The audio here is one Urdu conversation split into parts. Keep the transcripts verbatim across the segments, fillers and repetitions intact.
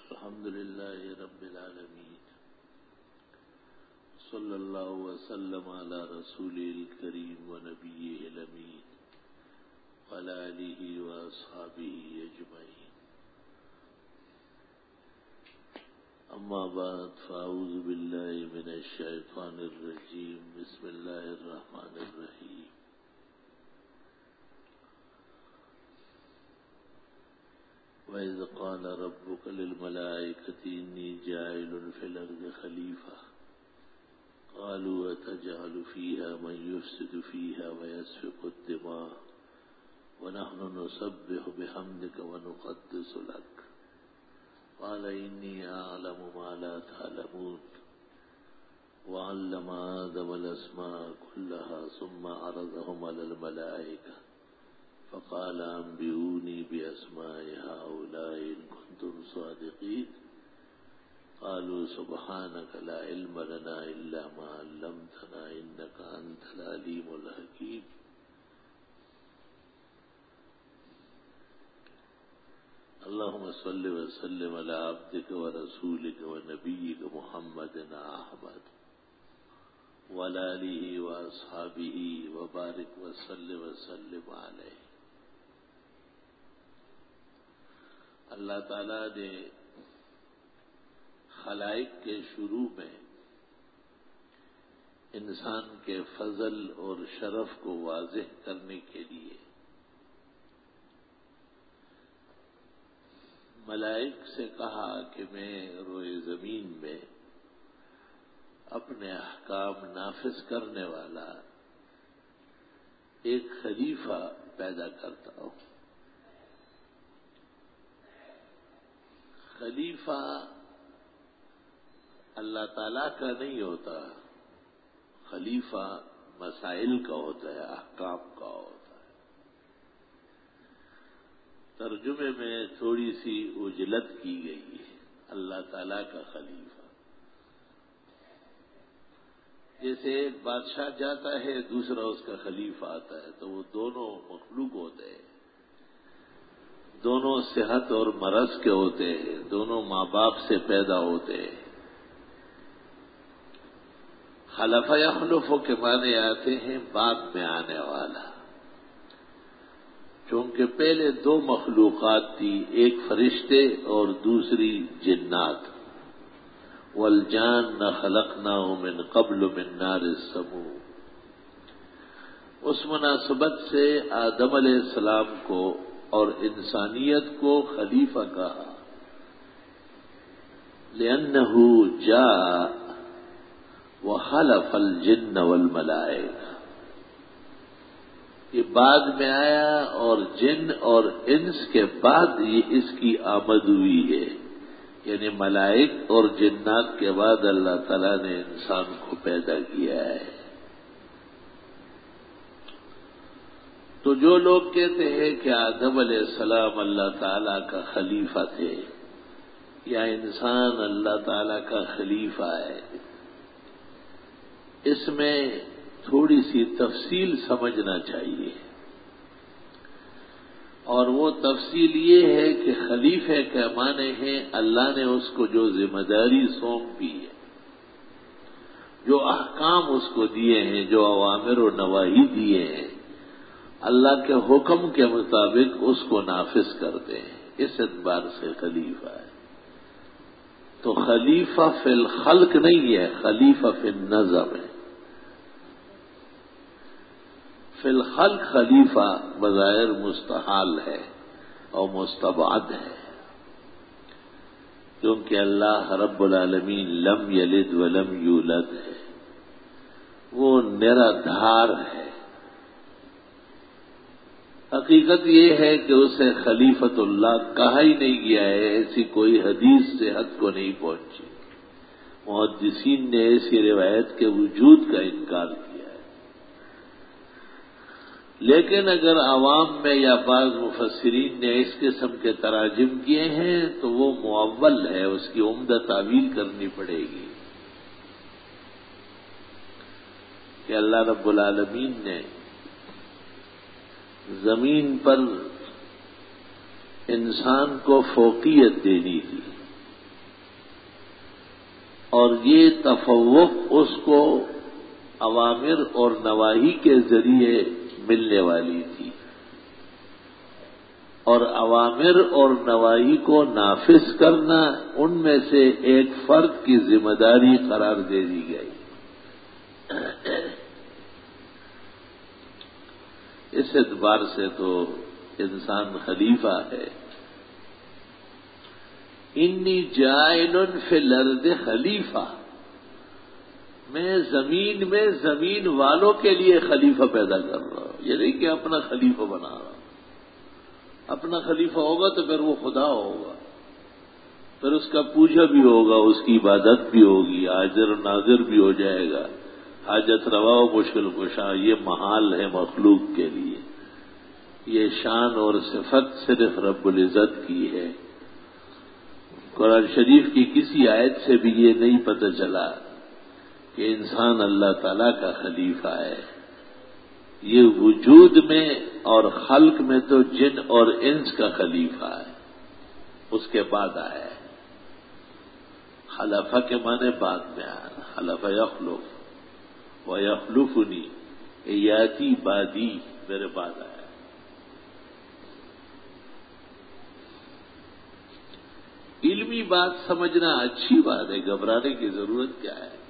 الحمد لله رب العالمين صلى الله وسلم على رسوله الكريم ونبيه الأمين وعلى آله وأصحابه أجمعين. أما بعد فأعوذ بالله من الشيطان الرجيم. بسم الله الرحمن الرحيم. وَإِذْ قَالَ رَبُّكَ لِلْمَلَائِكَةِ إِنِّي جَاعِلٌ فِي الْأَرْضِ خَلِيفَةً قَالُوا أَتَجْعَلُ فِيهَا مَن يُفْسِدُ فِيهَا وَيَسْفِكُ الدِّمَاءَ وَنَحْنُ نُسَبِّحُ بِحَمْدِكَ وَنُقَدِّسُ لَكَ قَالَ إِنِّي أَعْلَمُ مَا لَا تَعْلَمُونَ وَعَلَّمَ آدَمَ الْأَسْمَاءَ كُلَّهَا ثُمَّ عَرَضَهُمْ عَلَى الْمَلَائِكَةِ فقال أنبئوني بأسماء هؤلاء إن كنتم صادقين قالوا سبحانك لا علم لنا إلا ما علمتنا إنك أنت العليم الحكيم. اللهم صل وسلم على عبدك ورسولك ونبيك محمد أحمد وعلى آله وأصحابه وبارك وسلم وسلم عليه. اللہ تعالیٰ نے خلائق کے شروع میں انسان کے فضل اور شرف کو واضح کرنے کے لیے ملائک سے کہا کہ میں روئے زمین میں اپنے احکام نافذ کرنے والا ایک خلیفہ پیدا کرتا ہوں. خلیفہ اللہ تعالیٰ کا نہیں ہوتا، خلیفہ مسائل کا ہوتا ہے، احکام کا ہوتا ہے. ترجمے میں تھوڑی سی اجلت کی گئی ہے. اللہ تعالیٰ کا خلیفہ جیسے ایک بادشاہ جاتا ہے دوسرا اس کا خلیفہ آتا ہے تو وہ دونوں مخلوق ہوتے ہیں، دونوں صحت اور مرض کے ہوتے ہیں، دونوں ماں باپ سے پیدا ہوتے ہیں. خلف یخلف کے معنی آتے ہیں بعد میں آنے والا، چونکہ پہلے دو مخلوقات تھی، ایک فرشتے اور دوسری جنات. وَالْجَانَّ خَلَقْنَاهُ مِنْ قَبْلُ مِنْ نَارِ السَّمُومِ. اس مناسبت سے آدم علیہ السلام کو اور انسانیت کو خلیفہ کہا، لِأَنَّهُ جَاءَ وَخَلَفَ الْجِنَّ وَالْمَلَائِكَةَ. یہ بعد میں آیا اور جن اور انس کے بعد یہ اس کی آمد ہوئی ہے، یعنی ملائک اور جنات کے بعد اللہ تعالیٰ نے انسان کو پیدا کیا ہے. تو جو لوگ کہتے ہیں کہ آدم علیہ السلام اللہ تعالیٰ کا خلیفہ تھے یا انسان اللہ تعالیٰ کا خلیفہ ہے، اس میں تھوڑی سی تفصیل سمجھنا چاہیے. اور وہ تفصیل یہ ہے کہ خلیفہ کے معنی ہیں اللہ نے اس کو جو ذمہ داری سونپی ہے، جو احکام اس کو دیے ہیں، جو اوامر و نواہی دیے ہیں، اللہ کے حکم کے مطابق اس کو نافذ کرتے ہیں. اس اعتبار سے خلیفہ ہے. تو خلیفہ فی الخلق نہیں ہے، خلیفہ فی النظم ہے. فی الخلق خلیفہ بظاہر مستحال ہے اور مستبعد ہے، کیونکہ اللہ رب العالمین لم یلد ولم یولد ہے، وہ نرادھار ہے. حقیقت یہ ہے کہ اسے خلیفۃ اللہ کہا ہی نہیں گیا ہے، ایسی کوئی حدیث صحت کو نہیں پہنچی. محدثین نے ایسی روایت کے وجود کا انکار کیا ہے. لیکن اگر عوام میں یا بعض مفسرین نے اس قسم کے تراجم کیے ہیں تو وہ معول ہے، اس کی عمدہ تعویل کرنی پڑے گی کہ اللہ رب العالمین نے زمین پر انسان کو فوقیت دینی تھی، اور یہ تفوق اس کو اوامر اور نواہی کے ذریعے ملنے والی تھی، اور اوامر اور نواہی کو نافذ کرنا ان میں سے ایک فرد کی ذمہ داری قرار دے دی گئی۔ اس اعتبار سے تو انسان خلیفہ ہے۔ انی جاعل فی الارض خلیفہ، میں زمین میں زمین والوں کے لیے خلیفہ پیدا کر رہا ہوں، یہ نہیں کہ اپنا خلیفہ بنا رہا ہوں۔ اپنا خلیفہ ہوگا تو پھر وہ خدا ہوگا، پھر اس کا پوجا بھی ہوگا، اس کی عبادت بھی ہوگی، حاضر و ناظر بھی ہو جائے گا، حاجت روا و مشکل کشا۔ یہ محال ہے مخلوق کے لیے، یہ شان اور صفت صرف رب العزت کی ہے۔ قرآن شریف کی کسی آیت سے بھی یہ نہیں پتہ چلا کہ انسان اللہ تعالیٰ کا خلیفہ ہے۔ یہ وجود میں اور خلق میں تو جن اور انس کا خلیفہ ہے، اس کے بعد آیا ہے۔ خلفہ کے معنی بعد میں آیا، خلفہ یخلف و یخلفنی، یاتی بادی، میرے بعد آیا۔ علمی بات سمجھنا اچھی بات ہے، گھبرانے کی ضرورت کیا ہے؟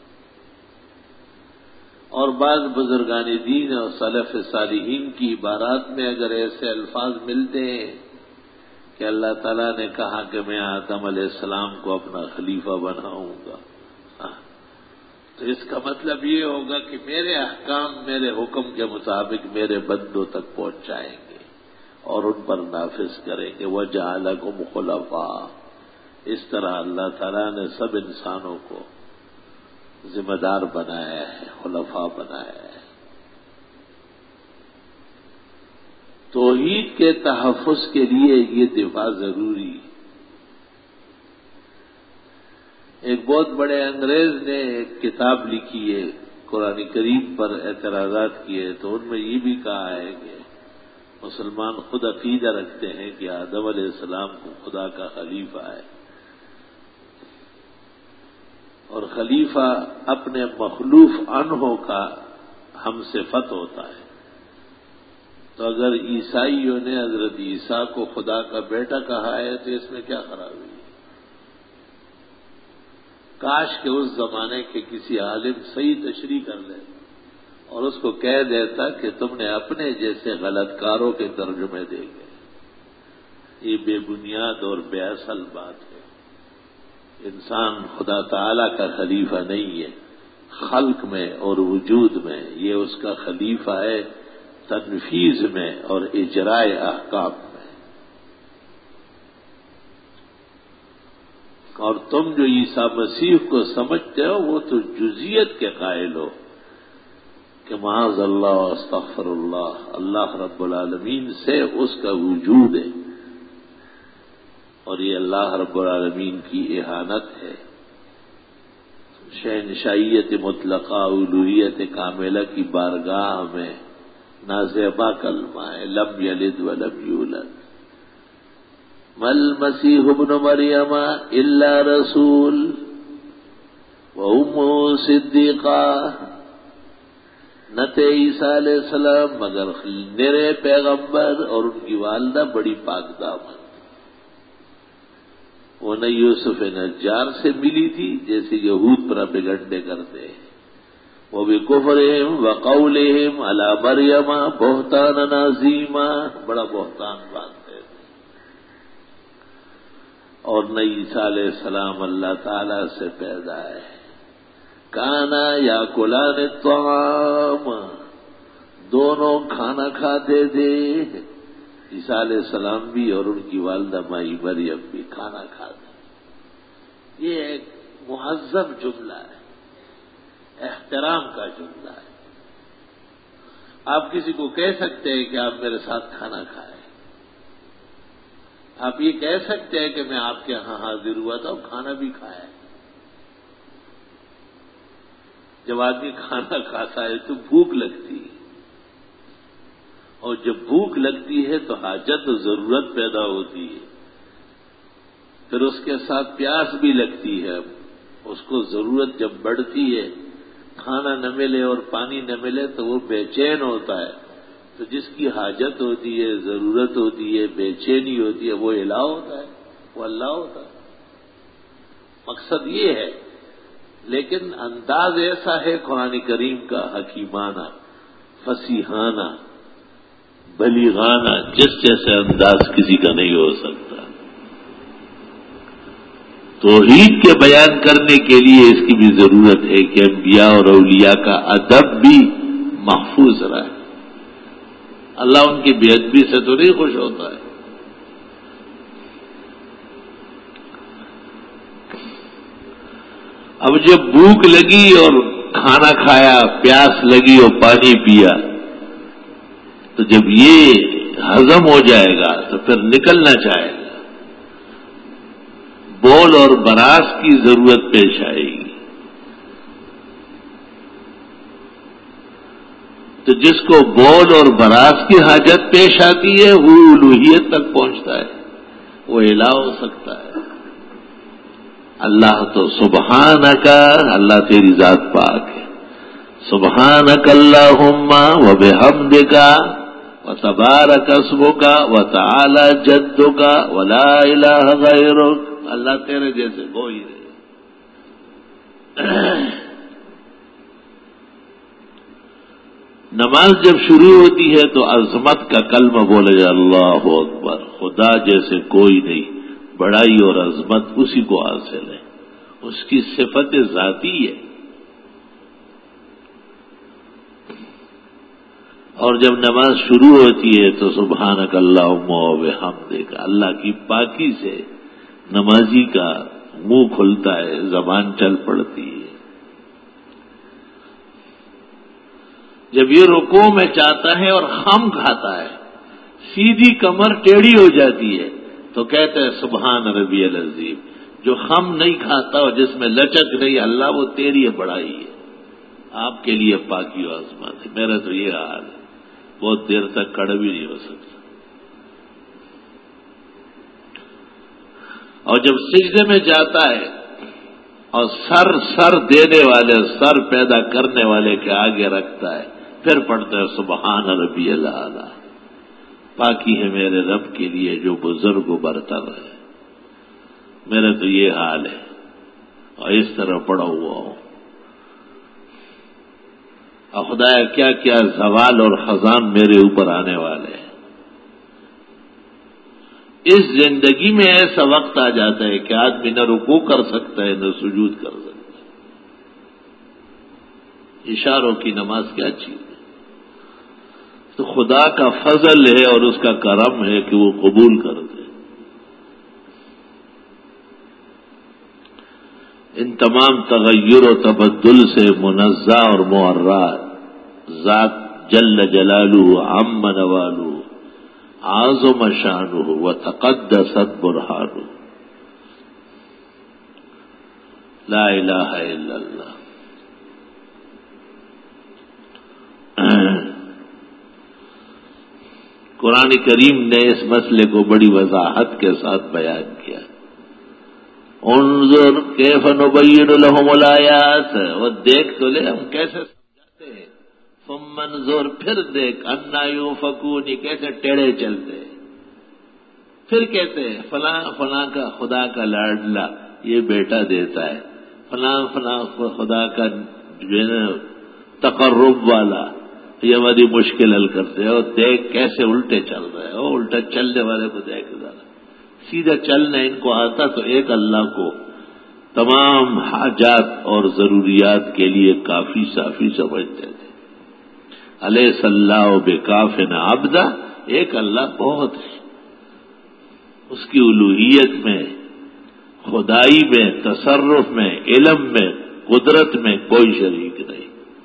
اور بعض بزرگان دین اور سلف صالحین کی عبارات میں اگر ایسے الفاظ ملتے ہیں کہ اللہ تعالیٰ نے کہا کہ میں آدم علیہ السلام کو اپنا خلیفہ بناؤں گا، تو اس کا مطلب یہ ہوگا کہ میرے احکام میرے حکم کے مطابق میرے بندوں تک پہنچائیں گے اور ان پر نافذ کریں گے۔ وَجَعَلَكُمْ خُلَفَاءَ، اس طرح اللہ تعالیٰ نے سب انسانوں کو ذمہ دار بنایا ہے، خلفاء بنایا ہے۔ توحید کے تحفظ کے لیے یہ دفاع ضروری۔ ایک بہت بڑے انگریز نے ایک کتاب لکھی ہے، قرآن کریم پر اعتراضات کیے، تو ان میں یہ بھی کہا ہے کہ مسلمان خود عقیدہ رکھتے ہیں کہ آدم علیہ السلام کو خدا کا خلیفہ ہے، اور خلیفہ اپنے مخلوف عنہوں کا ہم صفت ہوتا ہے۔ تو اگر عیسائیوں نے حضرت عیسیٰ کو خدا کا بیٹا کہا ہے تو اس میں کیا خرابی ہے؟ کاش کہ اس زمانے کے کسی عالم صحیح تشریح کر لے اور اس کو کہہ دیتا کہ تم نے اپنے جیسے غلط کاروں کے ترجمے دے گئے۔ یہ بے بنیاد اور بے اصل بات ہے۔ انسان خدا تعالی کا خلیفہ نہیں ہے، خلق میں اور وجود میں یہ اس کا خلیفہ ہے، تنفیذ میں اور اجرائے احکام میں۔ اور تم جو عیسیٰ مسیح کو سمجھتے ہو وہ تو جزیت کے قائل ہو کہ معاذ اللہ استغفر اللہ، اللہ رب العالمین سے اس کا وجود ہے، اور یہ اللہ رب العالمین کی اہانت ہے۔ شہنشائیت مطلقہ الوہیت کاملہ کی بارگاہ میں نازیبا کلمہ ہے، لم یلد ولم یولد، مل مسیح ابن مریم الا رسول وامہ صدیقہ، نہ تھے عیسیٰ علیہ السلام مگر نرے پیغمبر اور ان کی والدہ بڑی پاک دامن۔ وہ نہ یوسف نجار سے ملی تھی جیسے یہود پراپیگنڈے کرتے ہیں، وہ بھی کفرہم وقولہم علی مریم بہتان عظیما، بڑا بہتان باندھتے ہیں۔ اور نہ عیسیٰ علیہ السلام اللہ تعالی سے پیدا ہے۔ کانا یاکلان الطعام، دونوں کھانا کھاتے تھے، عیسیٰ علیہ السلام بھی اور ان کی والدہ مائی مریم بھی کھانا کھاتے۔ یہ ایک مہذب جملہ ہے، احترام کا جملہ ہے۔ آپ کسی کو کہہ سکتے ہیں کہ آپ میرے ساتھ کھانا کھائیں، آپ یہ کہہ سکتے ہیں کہ میں آپ کے یہاں حاضر ہوا تھا اور کھانا بھی کھایا۔ جب آدمی کھانا کھاتا ہے تو بھوک لگتی ہے، اور جب بھوک لگتی ہے تو حاجت و ضرورت پیدا ہوتی ہے، پھر اس کے ساتھ پیاس بھی لگتی ہے، اس کو ضرورت جب بڑھتی ہے، کھانا نہ ملے اور پانی نہ ملے تو وہ بے چین ہوتا ہے. تو جس کی حاجت ہوتی ہے، ضرورت ہوتی ہے، بے چینی ہوتی ہے، وہ الہ ہوتا ہے، وہ اللہ ہوتا ہے. مقصد یہ ہے. لیکن انداز ایسا ہے قرآن کریم کا حکیمانہ، فصیحانہ، بلیغانہ، جس جیسے انداز کسی کا نہیں ہو سکتا. توحید کے بیان کرنے کے لیے اس کی بھی ضرورت ہے کہ انبیاء اور اولیاء کا ادب بھی محفوظ رہے. اللہ ان کی بے ادبی سے تو نہیں خوش ہوتا ہے. اب جب بھوک لگی اور کھانا کھایا، پیاس لگی اور پانی پیا، تو جب یہ ہضم ہو جائے گا تو پھر نکلنا چاہے گا. بول اور براس کی ضرورت پیش آئے گی. تو جس کو بول اور براس کی حاجت پیش آتی ہے وہ الوہیت تک پہنچتا ہے، وہ الہ ہو سکتا ہے. اللہ تو سبحانک، اللہ تیری ذات پاک ہے. سبحانک اللہم و بحمدک و تبارک اسمک و تعالی جدک و لا الہ غیرک. اللہ تیرے جیسے کوئی نہیں. نماز جب شروع ہوتی ہے تو عظمت کا کلمہ بولے جا اللہ اکبر. خدا جیسے کوئی نہیں، بڑائی اور عظمت اسی کو حاصل ہے، اس کی صفت ذاتی ہے. اور جب نماز شروع ہوتی ہے تو سبحانک اللہم و بحمدک، اللہ کی پاکی سے نمازی کا منہ کھلتا ہے، زبان چل پڑتی ہے. جب یہ رکوع میں چاہتا ہے اور خم کھاتا ہے، سیدھی کمر ٹیڑھی ہو جاتی ہے، تو کہتے ہیں سبحان ربی العظیم. جو خم نہیں کھاتا اور جس میں لچک نہیں، اللہ وہ تیری بڑائی ہے، آپ کے لیے پاکی و عظمت ہے. میرا تو یہ حال ہے، بہت دیر تک کھڑا بھی نہیں ہو سکتا. اور جب سجدے میں جاتا ہے اور سر سر دینے والے، سر پیدا کرنے والے کے آگے رکھتا ہے، پھر پڑھتا ہے سبحان ربی الاعلی. پاکی ہے میرے رب کے لیے جو بزرگ و برتر ہے. میرا تو یہ حال ہے اور اس طرح پڑا ہوا ہوں. اور خدایا کیا کیا زوال اور خزان میرے اوپر آنے والے ہیں. اس زندگی میں ایسا وقت آ جاتا ہے کہ آدمی نہ رکوع کر سکتا ہے نہ سجود کر سکتا ہے. اشاروں کی نماز کیا چیز ہے؟ تو خدا کا فضل ہے اور اس کا کرم ہے کہ وہ قبول کر دے. ان تمام تغیر و تبدل سے منزہ اور معرّہ ذات جل جلالہ عم نوالہ اعظم شانہ و تقدست برہانہ. لا الہ الا اللہ. قرآن کریم نے اس مسئلے کو بڑی وضاحت کے ساتھ بیان کیا. انظر کیف نبین لہم الآیات، وہ دیکھ تو لے ہم کیسے سمجھاتے ہیں. ثم انظر، پھر دیکھ، انا یؤفکون، کیسے ٹیڑے چلتے ہیں. پھر کہتے ہیں فلاں فلاں کا خدا کا لاڈلا یہ بیٹا دیتا ہے، فلاں فلاں خدا کا تقرب والا یہ بڑی مشکل حل کرتے ہیں. اور دیکھ کیسے الٹے چل رہے ہیں. وہ الٹا چلنے والے کو دیکھ ذرا، سیدھا چلنا ان کو آتا تو ایک اللہ کو تمام حاجات اور ضروریات کے لیے کافی صافی سمجھتے تھے. الیس اللہ بکاف عبدا، ایک اللہ بہت ہے. اس کی الوہیت میں، خدائی میں، تصرف میں، علم میں، قدرت میں کوئی شریک نہیں.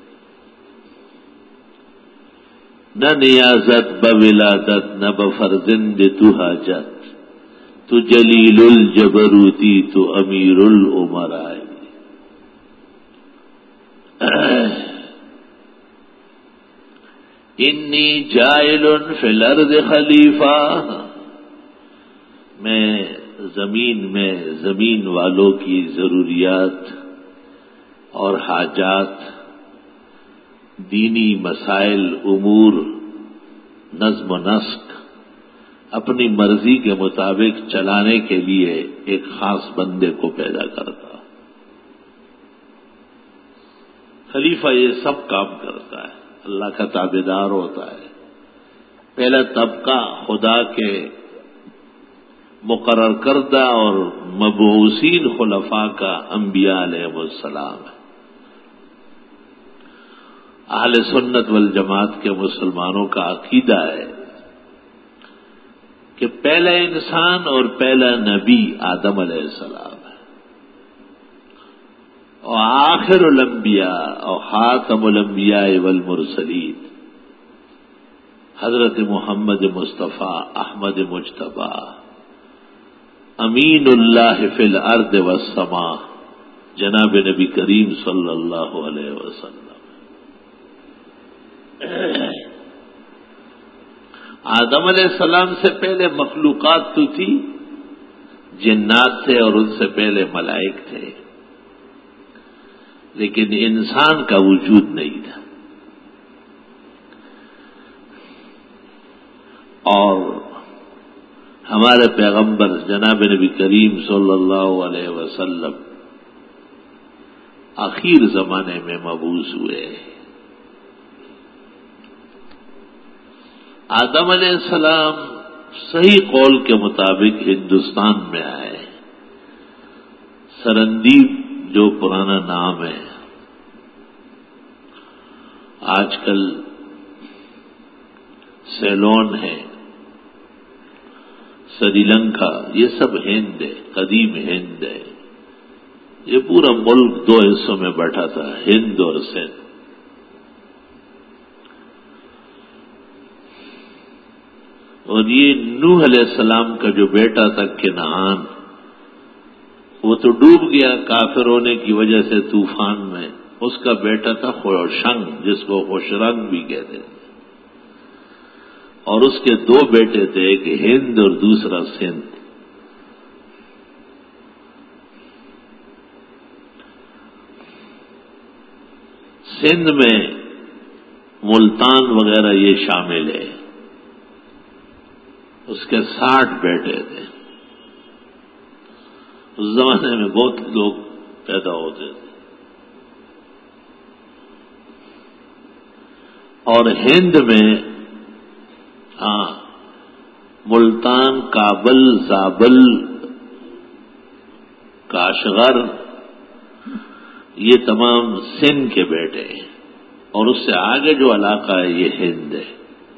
نہ نیازت بولادت نہ بفرزند تو حاجت، تو جلیل الجبروتی تو امیر الامراء. انی جائل فی الارض خلیفہ، میں زمین میں زمین والوں کی ضروریات اور حاجات، دینی مسائل، امور، نظم و نسق اپنی مرضی کے مطابق چلانے کے لیے ایک خاص بندے کو پیدا کرتا۔ خلیفہ یہ سب کام کرتا ہے، اللہ کا تابعدار ہوتا ہے۔ پہلا طبقہ خدا کے مقرر کردہ اور مبعوثین خلفاء کا انبیاء علیہ السلام ہے۔ اہل سنت والجماعت کے مسلمانوں کا عقیدہ ہے کہ پہلا انسان اور پہلا نبی آدم علیہ السلام ہے، اور آخر الانبیاء اور خاتم الانبیاء والمرسلین حضرت محمد مصطفیٰ احمد مجتبی امین اللہ فی الارض والسماء جناب نبی کریم صلی اللہ علیہ وسلم۔ آدم علیہ السلام سے پہلے مخلوقات تو تھی، جنات تھے اور ان سے پہلے ملائک تھے، لیکن انسان کا وجود نہیں تھا۔ اور ہمارے پیغمبر جناب نبی کریم صلی اللہ علیہ وسلم آخر زمانے میں مبعوث ہوئے۔ آدم علیہ السلام صحیح قول کے مطابق ہندوستان میں آئے، سرندیپ جو پرانا نام ہے، آج کل سیلون ہے، سری لنکا، یہ سب ہند ہے، قدیم ہند ہے۔ یہ پورا ملک دو حصوں میں بٹا تھا، ہند اور سندھ۔ اور یہ نوح علیہ السلام کا جو بیٹا تھا کنعان، وہ تو ڈوب گیا کافر ہونے کی وجہ سے طوفان میں۔ اس کا بیٹا تھا خوشنگ، جس کو خوشرنگ بھی کہتے تھے، اور اس کے دو بیٹے تھے، ایک ہند اور دوسرا سندھ۔ سندھ میں ملتان وغیرہ یہ شامل ہے۔ اس کے ساٹھ بیٹے تھے۔ اس زمانے میں بہت لوگ پیدا ہوتے تھے۔ اور ہند میں ہاں ملتان، کابل، زابل، کاشغر، یہ تمام سندھ کے بیٹے ہیں، اور اس سے آگے جو علاقہ ہے یہ ہند ہے۔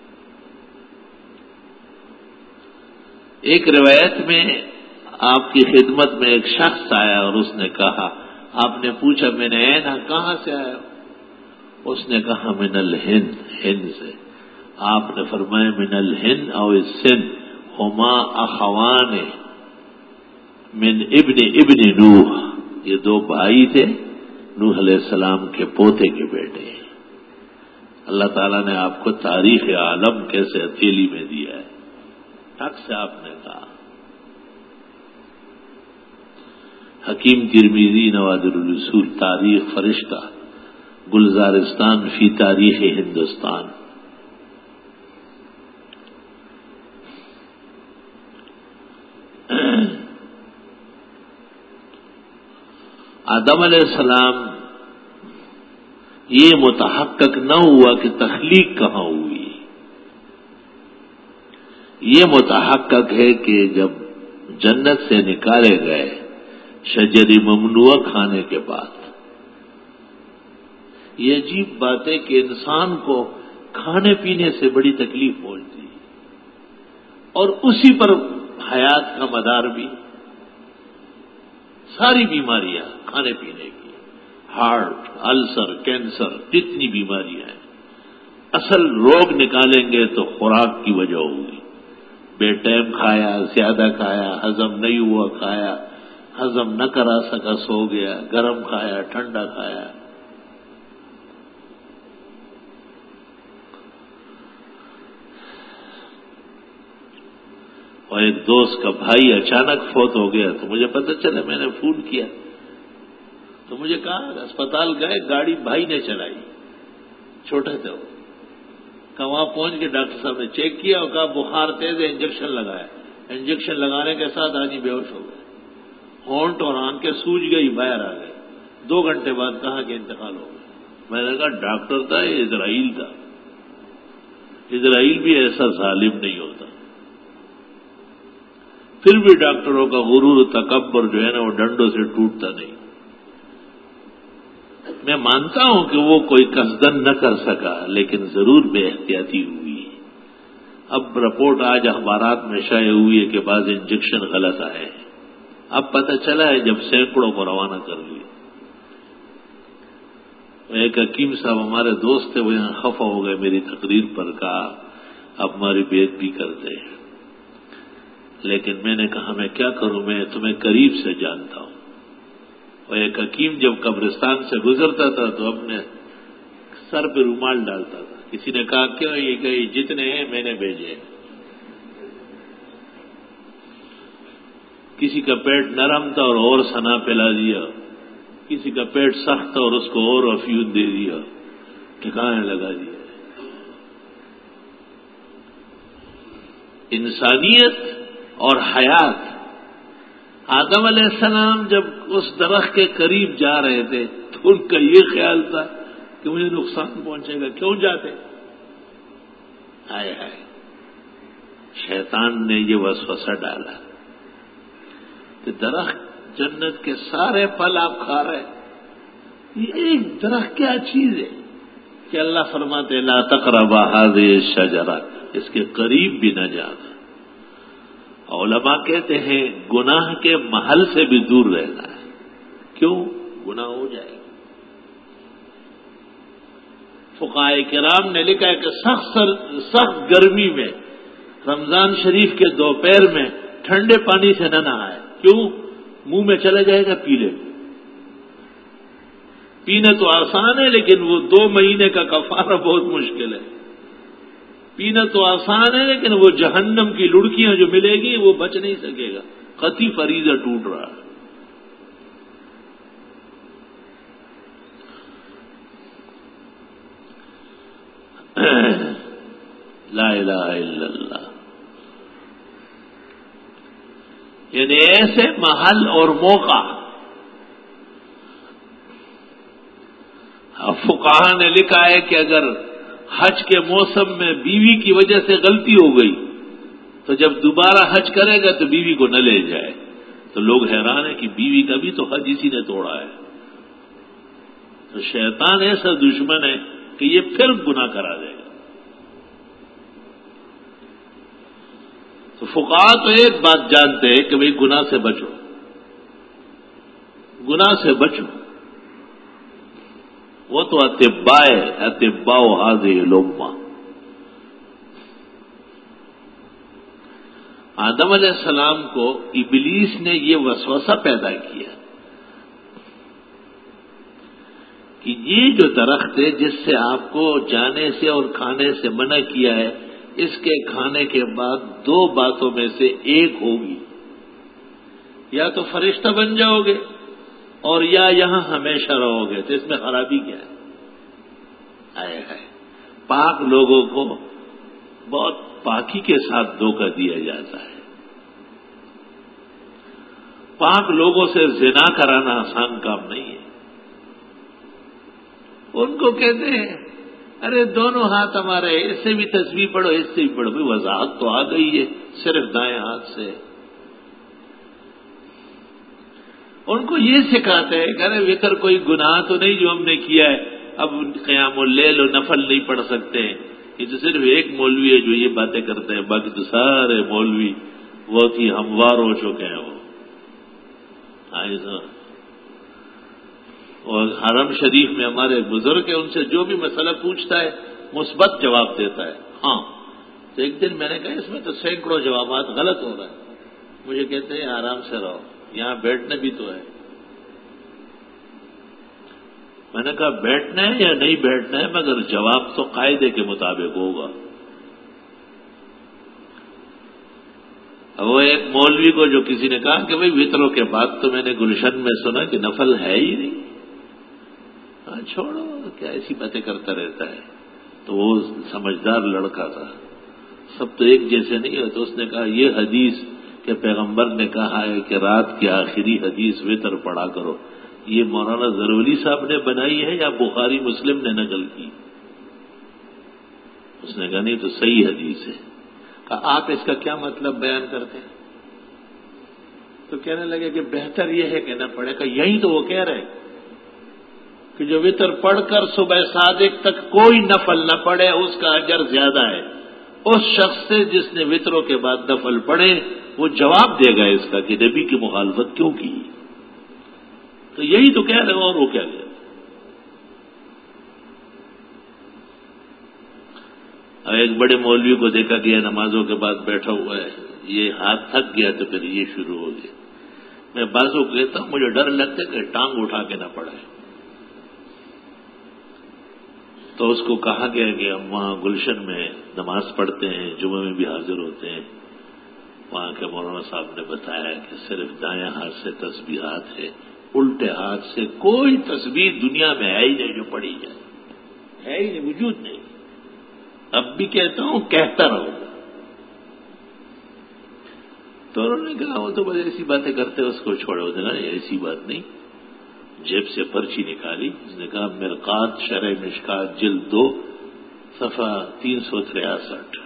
ایک روایت میں آپ کی خدمت میں ایک شخص آیا اور اس نے کہا، آپ نے پوچھا میں نے اینا کہاں سے آیا؟ اس نے کہا من الہند، ہند سے۔ آپ نے فرمایا من الہند او السندھ ہما اخوان من ابن ابن نوح، یہ دو بھائی تھے، نوح علیہ السلام کے پوتے کے بیٹے۔ اللہ تعالیٰ نے آپ کو تاریخ عالم کیسے ہتھیلی میں دیا ہے، حق سے آپ نے کہا۔ حکیم ترمذی نوادر الاصول، تاریخ فرشتہ، گلزارستان فی تاریخ ہندوستان۔ آدم علیہ السلام یہ متحقق نہ ہوا کہ تخلیق کہاں ہوئی، یہ متحقق ہے کہ جب جنت سے نکالے گئے شجر ممنوع کھانے کے بعد۔ یہ عجیب بات ہے کہ انسان کو کھانے پینے سے بڑی تکلیف پہنچتی ہے، اور اسی پر حیات کا مدار بھی۔ ساری بیماریاں کھانے پینے کی، ہارٹ، السر، کینسر، جتنی بیماریاں ہیں، اصل روگ نکالیں گے تو خوراک کی وجہ ہوگی۔ بے ٹائم کھایا، زیادہ کھایا، ہضم نہیں ہوا کھایا، ہضم نہ کرا سکا سو گیا، گرم کھایا، ٹھنڈا کھایا۔ اور ایک دوست کا بھائی اچانک فوت ہو گیا تو مجھے پتہ چلا، میں نے فون کیا تو مجھے کہا اسپتال گئے، گاڑی بھائی نے چلائی، چھوٹے تھے وہ، کہا وہاں پہنچ کے ڈاکٹر صاحب نے چیک کیا اور کہا بخار تیز ہے، انجیکشن لگایا، انجیکشن لگانے کے ساتھ آدمی بے ہوش ہو گئے، ہونٹ اور آنکھیں سوج گئی، باہر آ گئے، دو گھنٹے بعد کہا کہ انتقال ہو گیا۔ میں نے کہا ڈاکٹر تھا، یہ اسرائیل تھا، اسرائیل بھی ایسا ظالم نہیں ہوتا۔ پھر بھی ڈاکٹروں کا غرور و تکبر جو ہے نا وہ ڈنڈوں سے ٹوٹتا نہیں۔ میں مانتا ہوں کہ وہ کوئی قصدن نہ کر سکا، لیکن ضرور بے احتیاطی ہوئی۔ اب رپورٹ آج اخبارات میں شائع ہوئی ہے کہ بعض انجیکشن غلط آئے ہیں، اب پتہ چلا ہے جب سینکڑوں کو روانہ کر لیے۔ ایک حکیم صاحب ہمارے دوست تھے، وہ یہاں خفا ہو گئے میری تقریر پر، کہا اب ہماری بیعت بھی کرتے ہیں، لیکن میں نے کہا میں کیا کروں، میں تمہیں قریب سے جانتا ہوں۔ اور ایک حکیم جب قبرستان سے گزرتا تھا تو اپنے سر پہ رومال ڈالتا تھا۔ کسی نے کہا کیوں؟ یہ کہ جتنے ہیں میں نے بھیجے۔ کسی کا پیٹ نرم تھا اور اور سنا پلا دیا، کسی کا پیٹ سخت تھا اور اس کو اور افیون دے دیا، ٹھکانے لگا دیا۔ انسانیت اور حیات۔ آدم علیہ السلام جب اس درخت کے قریب جا رہے تھے تو ان کا یہ خیال تھا کہ مجھے نقصان پہنچے گا، کیوں جاتے؟ ہائے ہائے، شیطان نے یہ وسوسہ ڈالا کہ درخت جنت کے سارے پھل آپ کھا رہے ہیں، یہ ایک درخت کیا چیز ہے کہ اللہ فرماتے لا تقربا هذه الشجرہ، اس کے قریب بھی نہ جانا۔ علماء کہتے ہیں گناہ کے محل سے بھی دور رہنا ہے، کیوں؟ گناہ ہو جائے گا۔ فقہائے کرام نے لکھا ہے کہ سخت سخت گرمی میں رمضان شریف کے دوپہر میں ٹھنڈے پانی سے نہ نہائے، کیوں؟ منہ میں چلا جائے گا پی لے۔ پینا تو آسان ہے لیکن وہ دو مہینے کا کفارہ بہت مشکل ہے۔ پینا تو آسان ہے لیکن وہ جہنم کی لڑکیاں جو ملے گی وہ بچ نہیں سکے گا، قطعی فریضہ ٹوٹ رہا ہے۔ لا الہ الا اللہ، یعنی ایسے محل اور موقع۔ فقہا نے لکھا ہے کہ اگر حج کے موسم میں بیوی کی وجہ سے غلطی ہو گئی تو جب دوبارہ حج کرے گا تو بیوی کو نہ لے جائے، تو لوگ حیران ہیں کہ بیوی کا بھی تو حج اسی نے توڑا ہے۔ تو شیطان ایسا دشمن ہے کہ یہ پھر گناہ کرا دے گا۔ تو فقہا تو ایک بات جانتے ہیں کہ بھئی گناہ سے بچو، گناہ سے بچو۔ وہ تو اتباء اتباء هذه الامہ۔ آدم علیہ السلام کو ابلیس نے یہ وسوسہ پیدا کیا کہ یہ جو درخت ہے جس سے آپ کو جانے سے اور کھانے سے منع کیا ہے، اس کے کھانے کے بعد دو باتوں میں سے ایک ہوگی، یا تو فرشتہ بن جاؤ گے اور یا یہاں ہمیشہ رہو گے، تو اس میں خرابی کیا ہے؟ آئے ہے پاک لوگوں کو بہت پاکی کے ساتھ دھوکہ دیا جاتا ہے۔ پاک لوگوں سے زنا کرانا آسان کام نہیں ہے۔ ان کو کہتے ہیں ارے دونوں ہاتھ ہمارے، اس سے بھی تسبیح پڑھو، اس سے بھی پڑھو۔ بھائی وضاحت تو آ گئی ہے، صرف دائیں ہاتھ سے۔ ان کو یہ سکھاتے ہیں کہ ارے وطر کوئی گناہ تو نہیں جو ہم نے کیا ہے، اب قیام اللیل و نفل نہیں پڑھ سکتے ہیں۔ یہ تو صرف ایک مولوی ہے جو یہ باتیں کرتے ہیں، باقی تو سارے مولوی بہت ہی ہموار ہو چکے ہیں۔ وہ اور حرم شریف میں ہمارے بزرگ ہیں، ان سے جو بھی مسئلہ پوچھتا ہے مثبت جواب دیتا ہے۔ ہاں تو ایک دن میں نے کہا اس میں تو سینکڑوں جوابات غلط ہو رہے ہیں۔ مجھے کہتے ہیں آرام سے رہو، یہاں بیٹھنا بھی تو ہے۔ میں نے کہا بیٹھنا ہے یا نہیں بیٹھنا ہے، مگر جواب تو قاعدے کے مطابق ہوگا۔ وہ ایک مولوی کو جو کسی نے کہا کہ بھئی وطروں کے بعد تو میں نے گلشن میں سنا کہ نفل ہے ہی نہیں، کہا چھوڑو کیا ایسی باتیں کرتا رہتا ہے. تو وہ سمجھدار لڑکا تھا. سب تو ایک جیسے نہیں ہوتے. اس نے کہا یہ حدیث کہ پیغمبر نے کہا ہے کہ رات کی آخری حدیث وتر پڑھا کرو، یہ مولانا زرولی صاحب نے بنائی ہے یا بخاری مسلم نے نقل کی؟ اس نے کہا نہیں تو صحیح حدیث ہے. کہا آپ اس کا کیا مطلب بیان کرتے ہیں؟ تو کہنے لگے کہ بہتر یہ ہے کہ نہ پڑھے. کہ یہی تو وہ کہہ رہے کہ جو وتر پڑھ کر صبح صادق تک کوئی نفل نہ پڑھے اس کا اجر زیادہ ہے اس شخص سے جس نے وتروں کے بعد نفل پڑھے. وہ جواب دے گا اس کا کہ نبی کی مخالفت کیوں کی. تو یہی تو کہہ رہے ہیں. اور وہ کیا کہہ رہے. اب ایک بڑے مولوی کو دیکھا گیا نمازوں کے بعد بیٹھا ہوا ہے. یہ ہاتھ تھک گیا تو پھر یہ شروع ہو گیا. میں بازو کہتا ہوں مجھے ڈر لگتا ہے کہ ٹانگ اٹھا کے نہ پڑے. تو اس کو کہا گیا کہ ہم وہاں گلشن میں نماز پڑھتے ہیں، جمعہ میں بھی حاضر ہوتے ہیں. وہاں کے مولانا صاحب نے بتایا کہ صرف دائیں ہاتھ سے تسبیحات ہے، الٹے ہاتھ سے کوئی تسبیح دنیا میں ہے ہی نہیں جو پڑھی جائے. ہے ہی نہیں، وجود نہیں. اب بھی کہتا ہوں کہتا رہو. تو انہوں نے کہا وہ تو بس ایسی باتیں کرتے اس کو چھوڑو. دینا ایسی بات نہیں. جیب سے پرچی نکالی. اس نے کہا مرقات شرح مشکات جلد دو صفحہ تین سو تریاسٹھ،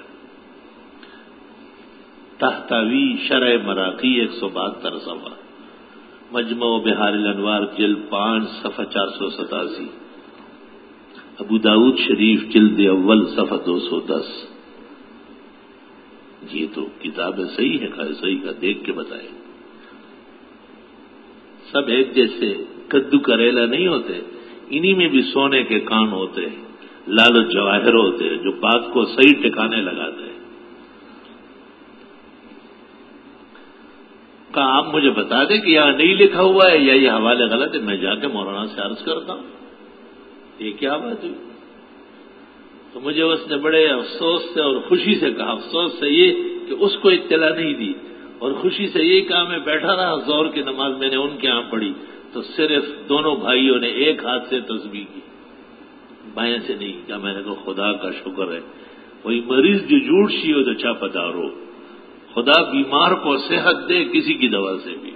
تحتوی شرح مراقی ایک سو بہتر صفحہ، مجمع بہار الانوار جلد پانچ صفحہ چار سو ستاسی، ابو داود شریف جلد اول صفحہ دو سو دس. یہ تو کتابیں صحیح ہے. کہا صحیح کا دیکھ کے بتائے. سب ایک جیسے کدو کریلا نہیں ہوتے. انہی میں بھی سونے کے کان ہوتے ہیں، لال و جواہر ہوتے ہیں جو بات کو صحیح ٹھکانے لگاتے ہیں. کہا آپ مجھے بتا دیں کہ یہاں نہیں لکھا ہوا ہے یا یہ حوالے غلط ہے. میں جا کے مولانا سے عرض کرتا ہوں یہ کیا بات ہوئی. تو مجھے اس نے بڑے افسوس سے اور خوشی سے کہا. افسوس سے یہ کہ اس کو اطلاع نہیں دی، اور خوشی سے یہ کہا میں بیٹھا رہا ظہر کی نماز میں نے ان کے ہاں پڑھی تو صرف دونوں بھائیوں نے ایک ہاتھ سے تسبیح کی، بائیں سے نہیں. کیا میں نے کہا خدا کا شکر ہے. وہی مریض جو جھوٹ سی ہو تو چا پدارو. خدا بیمار کو صحت دے کسی کی دوا سے بھی.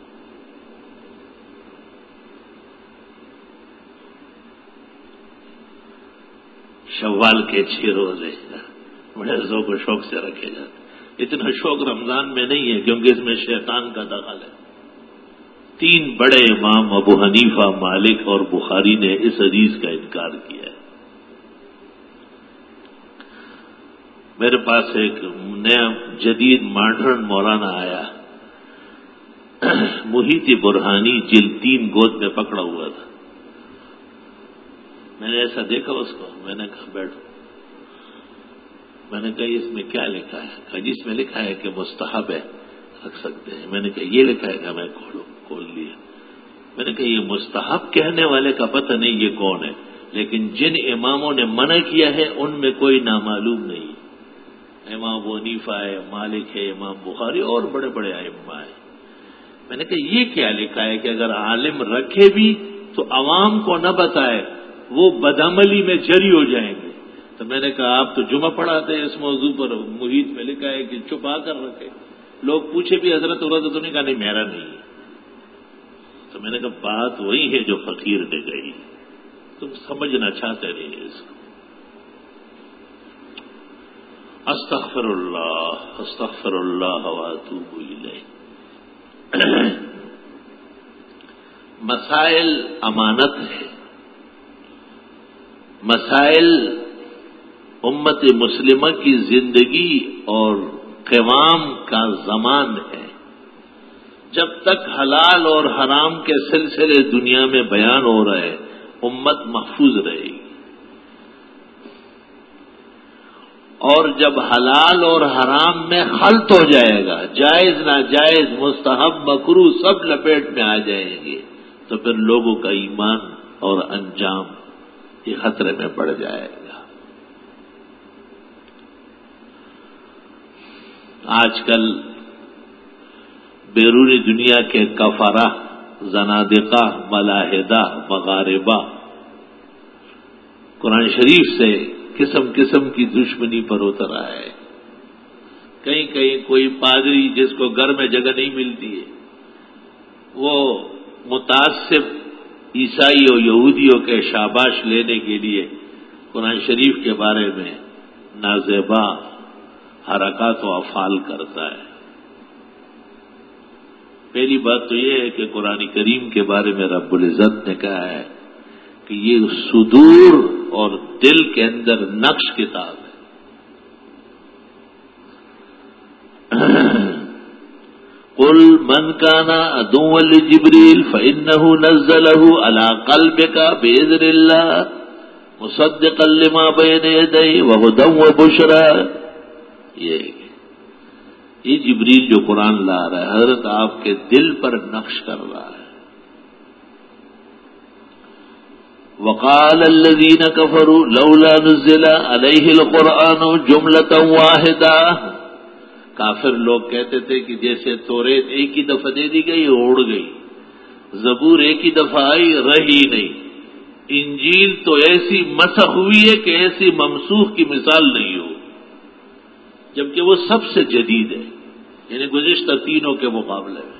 شوال کے چھ روزے بڑے ذوق و شوق سے رکھے جاتے. اتنا شوق رمضان میں نہیں ہے کیونکہ اس میں شیطان کا دخل ہے. تین بڑے امام ابو حنیفہ، مالک اور بخاری نے اس حدیث کا انکار کیا ہے. میرے پاس ایک نیا جدید ماڈرن مولانا آیا، محیط برہانی جلد تین گود میں پکڑا ہوا تھا. میں نے ایسا دیکھا اس کو. میں نے کہا بیٹھو. میں نے کہا اس میں کیا لکھا ہے؟ کہا جس میں لکھا ہے کہ مستحب ہے رکھ سکتے ہیں. میں نے کہا یہ لکھا ہے کہ میں کھولو کھول لیا. میں نے کہا یہ مستحب کہنے والے کا پتہ نہیں یہ کون ہے، لیکن جن اماموں نے منع کیا ہے ان میں کوئی نامعلوم نہیں. امام ابو حنیفہ ہے، مالک ہے، امام بخاری اور بڑے بڑے ائمہ ہیں. میں نے کہا یہ کیا لکھا ہے کہ اگر عالم رکھے بھی تو عوام کو نہ بتائے، وہ بدعملی میں جری ہو جائیں گے. تو میں نے کہا آپ تو جمعہ پڑھاتے ہیں اس موضوع پر، محیط میں لکھا ہے کہ چھپا کر رکھے. لوگ پوچھے بھی حضرت عورت تو نہیں کہا نہیں میرا نہیں ہے. تو میں نے کہا بات وہی ہے جو فقیر نے کہی، تم سمجھنا چاہتے نہیں اس کو. استغفر اللہ استغفر اللہ واتوب الیہ. مسائل امانت ہے. مسائل امت مسلمہ کی زندگی اور قوام کا زمان ہے. جب تک حلال اور حرام کے سلسلے دنیا میں بیان ہو رہے امت محفوظ رہے گی، اور جب حلال اور حرام میں خلط ہو جائے گا، جائز ناجائز مستحب مکروہ سب لپیٹ میں آ جائیں گے، تو پھر لوگوں کا ایمان اور انجام یہ خطرے میں پڑ جائے گا. آج کل بیرونی دنیا کے کفرہ، زنادقہ، ملاحدہ، مغاربہ قرآن شریف سے قسم قسم کی دشمنی پر اتر آئے. کہیں کہیں کوئی پادری جس کو گھر میں جگہ نہیں ملتی ہے وہ متعصب عیسائی اور یہودیوں کے شاباش لینے کے لیے قرآن شریف کے بارے میں نازیبا حرکات و افعال کرتا ہے. پہلی بات تو یہ ہے کہ قرآن کریم کے بارے میں رب العزت نے کہا ہے کہ یہ صدور اور دل کے اندر نقش کتاب ہے. قل من كان عدوا لجبريل فإنه نزله على قلبك بإذن الله مصدقا لما بين يديه وهدى وبشرى. یہ یہ جبریل جو قرآن لا رہا ہے حضرت آپ کے دل پر نقش کر رہا ہے. وقال الذين كفروا لولا نزل عليه القرآن جملة واحدة. کافر لوگ کہتے تھے کہ جیسے توریت ایک ہی دفعہ دے دی گئی اڑ گئی، زبور ایک ہی دفعہ آئی رہی نہیں، انجیل تو ایسی مسخ ہوئی ہے کہ ایسی ممسوخ کی مثال نہیں ہو، جبکہ وہ سب سے جدید ہے، یعنی گزشتہ تینوں کے مقابلے میں.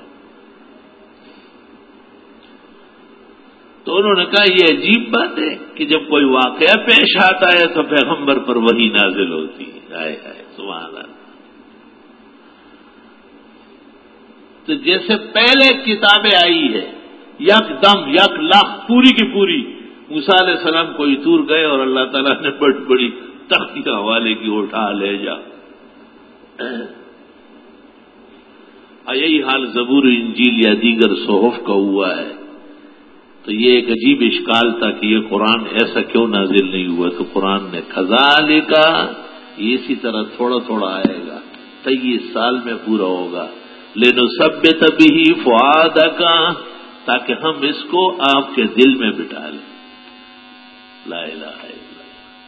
تو انہوں نے کہا یہ عجیب بات ہے کہ جب کوئی واقعہ پیش آتا ہے تو پیغمبر پر وحی نازل ہوتی ہے. ہائے ہائے سبحان اللہ. تو جیسے پہلے کتابیں آئی ہے یک دم یک لاکھ پوری کی پوری موسیٰ علیہ السلام کوئی طور گئے اور اللہ تعالیٰ نے بڑی بڑی تختی حوالے کی اٹھا لے جا. یہی حال زبور انجیل یا دیگر صحف کا ہوا ہے. تو یہ ایک عجیب اشکال تھا کہ یہ قرآن ایسا کیوں نازل نہیں ہوا. تو قرآن نے کذالک اسی طرح تھوڑا تھوڑا آئے گا، تیئیس سال میں پورا ہوگا. لنثبت به فؤادک، تاکہ ہم اس کو آپ کے دل میں بٹھا لیں. لا الہ الا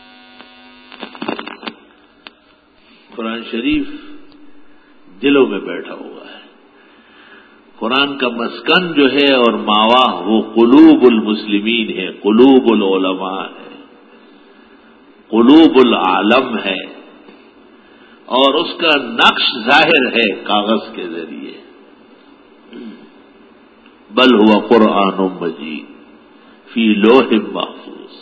اللہ. قرآن شریف دلوں میں بیٹھا ہوا ہے. قرآن کا مسکن جو ہے اور ماوا وہ قلوب المسلمین ہے، قلوب العلماء ہے، قلوب العالم ہے، اور اس کا نقش ظاہر ہے کاغذ کے ذریعے. بل ہوا قرآن مجید فی لوح محفوظ.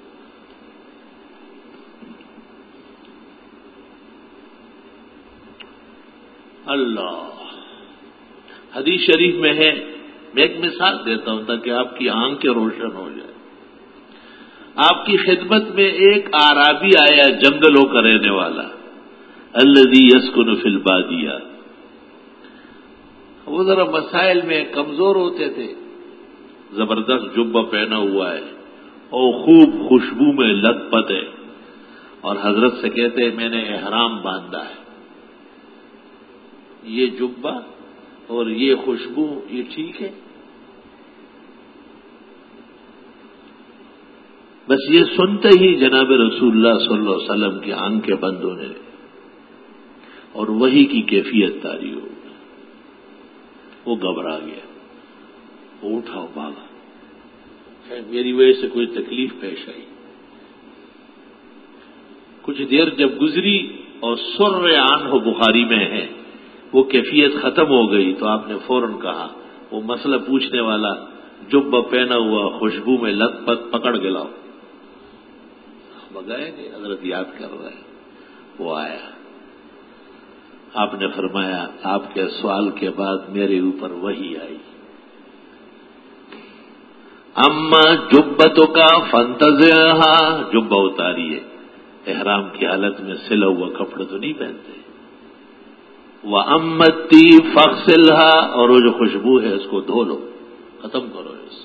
اللہ حدیث شریف میں ہے، میں ایک مثال دیتا ہوں تاکہ آپ کی آنکھیں روشن ہو جائے. آپ کی خدمت میں ایک اعرابی آیا، جنگلوں کا رہنے والا، الذی یسکن فی البادیہ. وہ ذرا مسائل میں کمزور ہوتے تھے، زبردست جبہ پہنا ہوا ہے اور خوب خوشبو میں لت پت ہے، اور حضرت سے کہتے میں نے احرام باندھا ہے، یہ جبہ اور یہ خوشبو یہ ٹھیک ہے؟ بس یہ سنتے ہی جناب رسول اللہ صلی اللہ علیہ وسلم کی آنکھیں بند ہونے لگی اور وحی کی کیفیت طاری ہو گئی. وہ گھبرا گیا، وہ اٹھا بھاگا، میری وجہ سے کوئی تکلیف پیش آئی. کچھ دیر جب گزری اور سر عنہ بخاری میں ہے وہ کیفیت ختم ہو گئی تو آپ نے فوراً کہا وہ مسئلہ پوچھنے والا جبہ پہنا ہوا خوشبو میں لت پت پکڑ کے لاؤ. بگائے نہیں، حضرت یاد کر رہے ہیں. وہ آیا، آپ نے فرمایا آپ کے سوال کے بعد میرے اوپر وحی آئی. اما جبتوں کا فانتزعھا، جبہ اتاریے، احرام کی حالت میں سلا ہوا کپڑے تو نہیں پہنتے. وَأَمَّتِّ فَاغْسِلْهَا، اور وہ جو خوشبو ہے اس کو دھو لو، ختم کرو. اس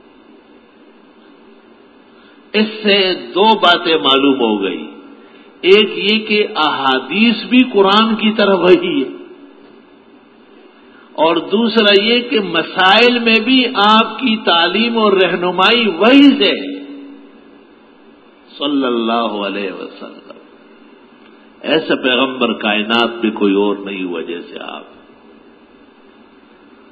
اس سے دو باتیں معلوم ہو گئی. ایک یہ کہ احادیث بھی قرآن کی طرح وحی ہے، اور دوسرا یہ کہ مسائل میں بھی آپ کی تعلیم اور رہنمائی وحی سے ہے صلی اللہ علیہ وسلم. ایسا پیغمبر کائنات میں کوئی اور نہیں ہوا جیسے آپ.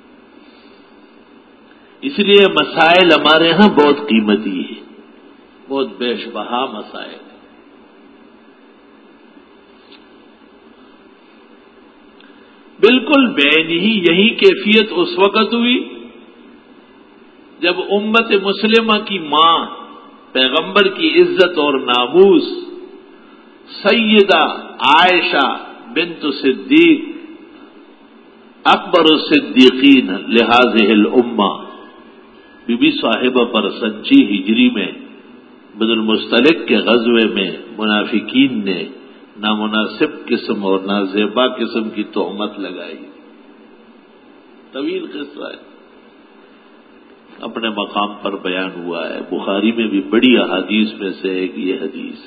اس لیے مسائل ہمارے ہاں بہت قیمتی ہے، بہت بیش بہا مسائل. بالکل بین ہی یہی کیفیت اس وقت ہوئی جب امت مسلمہ کی ماں پیغمبر کی عزت اور ناموس سیدہ عائشہ بنت صدیق اکبر الصدیقین لہذہ الامہ بی بی صاحبہ پر سنچی ہجری میں بن المستلق کے غزوے میں منافقین نے نامناسب قسم اور نازیبا قسم کی تہمت لگائی. طویل قصہ ہے, اپنے مقام پر بیان ہوا ہے. بخاری میں بھی بڑی احادیث میں سے ایک یہ حدیث.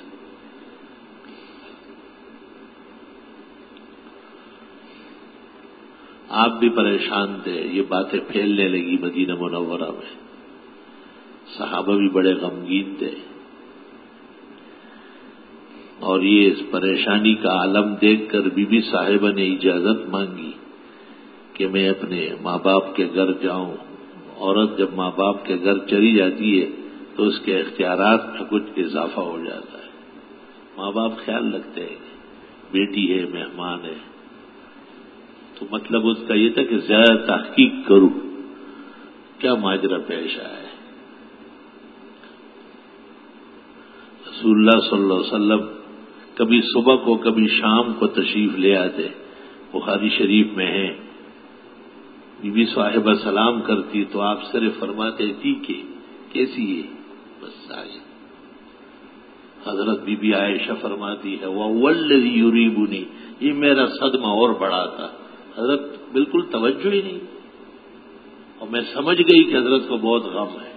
آپ بھی پریشان تھے, یہ باتیں پھیلنے لگی مدینہ منورہ میں. صحابہ بھی بڑے غمگین تھے اور یہ اس پریشانی کا عالم دیکھ کر بی بی صاحبہ نے اجازت مانگی کہ میں اپنے ماں باپ کے گھر جاؤں. عورت جب ماں باپ کے گھر چلی جاتی ہے تو اس کے اختیارات میں کچھ اضافہ ہو جاتا ہے. ماں باپ خیال رکھتے ہیں بیٹی ہے, مہمان ہے, تو مطلب اس کا یہ تھا کہ زیادہ تحقیق کروں کیا ماجرا پیش آیا ہے. رسول اللہ صلی اللہ علیہ وسلم کبھی صبح کو کبھی شام کو تشریف لے آتے. بخاری شریف میں ہے, بی بی صاحبہ سلام کرتی تو آپ صرف فرماتے تھی کہ کیسی ہے, بس آئے. حضرت بی بی عائشہ فرماتی ہے وَوَالَّذِي يُرِيبُنِي, یہ میرا صدمہ اور بڑا تھا. حضرت بالکل توجہ ہی نہیں, اور میں سمجھ گئی کہ حضرت کو بہت غم ہے.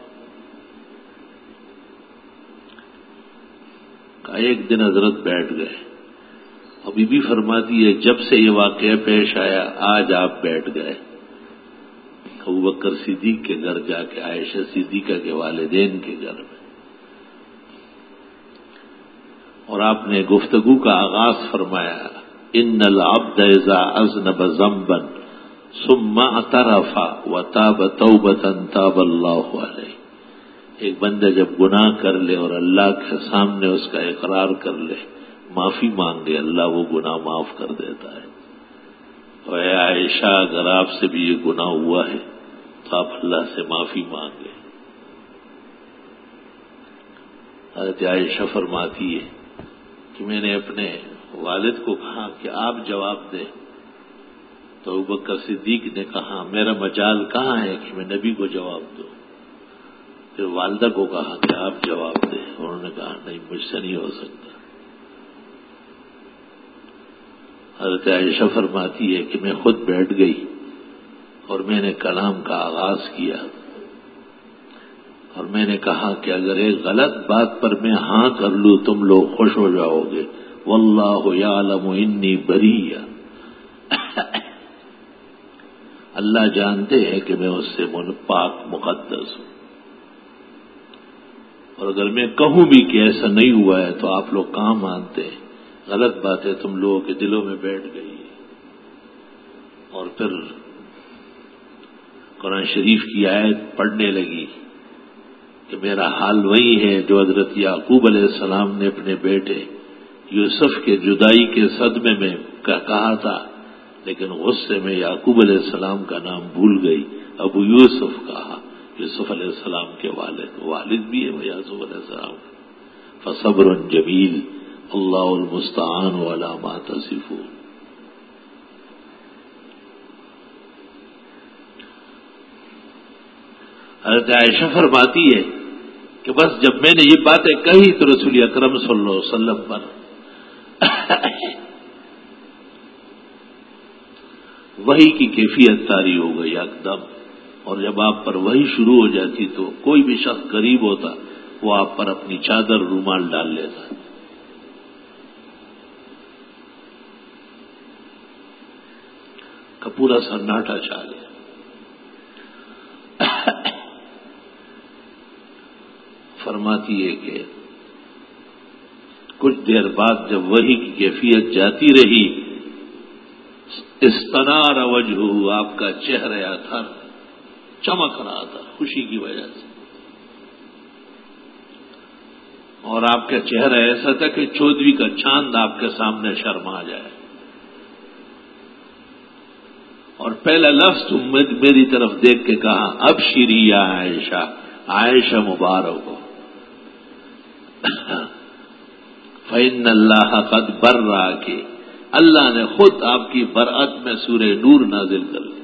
ایک دن حضرت بیٹھ گئے اور بی بی فرماتی ہے جب سے یہ واقعہ پیش آیا آج آپ بیٹھ گئے. ابوبکر صدیق کے گھر جا کے, عائشہ صدیقہ کے والدین کے گھر میں, اور آپ نے گفتگو کا آغاز فرمایا ان العبد اذا اذنب ذنبا ثم اعترف وتاب توبة تاب اللہ علیہ. ایک بندہ جب گناہ کر لے اور اللہ کے سامنے اس کا اقرار کر لے, معافی مانگے, اللہ وہ گناہ معاف کر دیتا ہے. اور اے عائشہ اگر آپ سے بھی یہ گناہ ہوا ہے تو آپ اللہ سے معافی مانگے. حضرت عائشہ فرماتی ہے کہ میں نے اپنے والد کو کہا کہ آپ جواب دیں, تو ابوبکر صدیق نے کہا میرا مجال کہاں ہے کہ میں نبی کو جواب دوں. پھر والدہ کو کہا کہ آپ جواب دیں, انہوں نے کہا نہیں مجھ سے نہیں ہو سکتا. حضرت عائشہ فرماتی ہے کہ میں خود بیٹھ گئی اور میں نے کلام کا آغاز کیا اور میں نے کہا کہ اگر ایک غلط بات پر میں ہاں کر لوں تم لوگ خوش ہو جاؤ گے. واللہ یعلم انی بریہ, اللہ جانتے ہیں کہ میں اس سے پاک مقدس ہوں. اور اگر میں کہوں بھی کہ ایسا نہیں ہوا ہے تو آپ لوگ کہاں مانتے ہیں, غلط باتیں تم لوگوں کے دلوں میں بیٹھ گئی. اور پھر قرآن شریف کی آیت پڑھنے لگی کہ میرا حال وہی ہے جو حضرت یعقوب علیہ السلام نے اپنے بیٹے یوسف کے جدائی کے صدمے میں کہا تھا, لیکن غصے میں یعقوب علیہ السلام کا نام بھول گئی, ابو یوسف کہا. یوسف علیہ السلام کے والد والد بھی ہے یعقوب علیہ السلام. فصبر جمیل اللہ المستعان علی ما تصفون. حضرت عائشہ فرماتی ہے کہ بس جب میں نے یہ باتیں کہی تو رسول اکرم صلی اللہ علیہ وسلم پر وحی کی کیفیت طاری ہو گئی یکدم. اور جب آپ پر وحی شروع ہو جاتی تو کوئی بھی شخص قریب ہوتا وہ آپ پر اپنی چادر رومال ڈال لیتا. کا پورا سناٹا چھا گیا. فرماتی ہے کہ کچھ دیر بعد جب وحی کی کیفیت جاتی رہی استنار وجہہ, آپ کا چہرہ تھا چمک رہا تھا خوشی کی وجہ سے. اور آپ کا چہرہ ایسا تھا کہ چودھویں کا چاند آپ کے سامنے شرما جائے، اور پہلا لفظ تم میری طرف دیکھ کے کہا ابشری یا عائشہ، عائشہ مبارک ہو، فإن اللہ قد برأک، اللہ نے خود آپ کی برأت میں سورہ نور نازل کر لی۔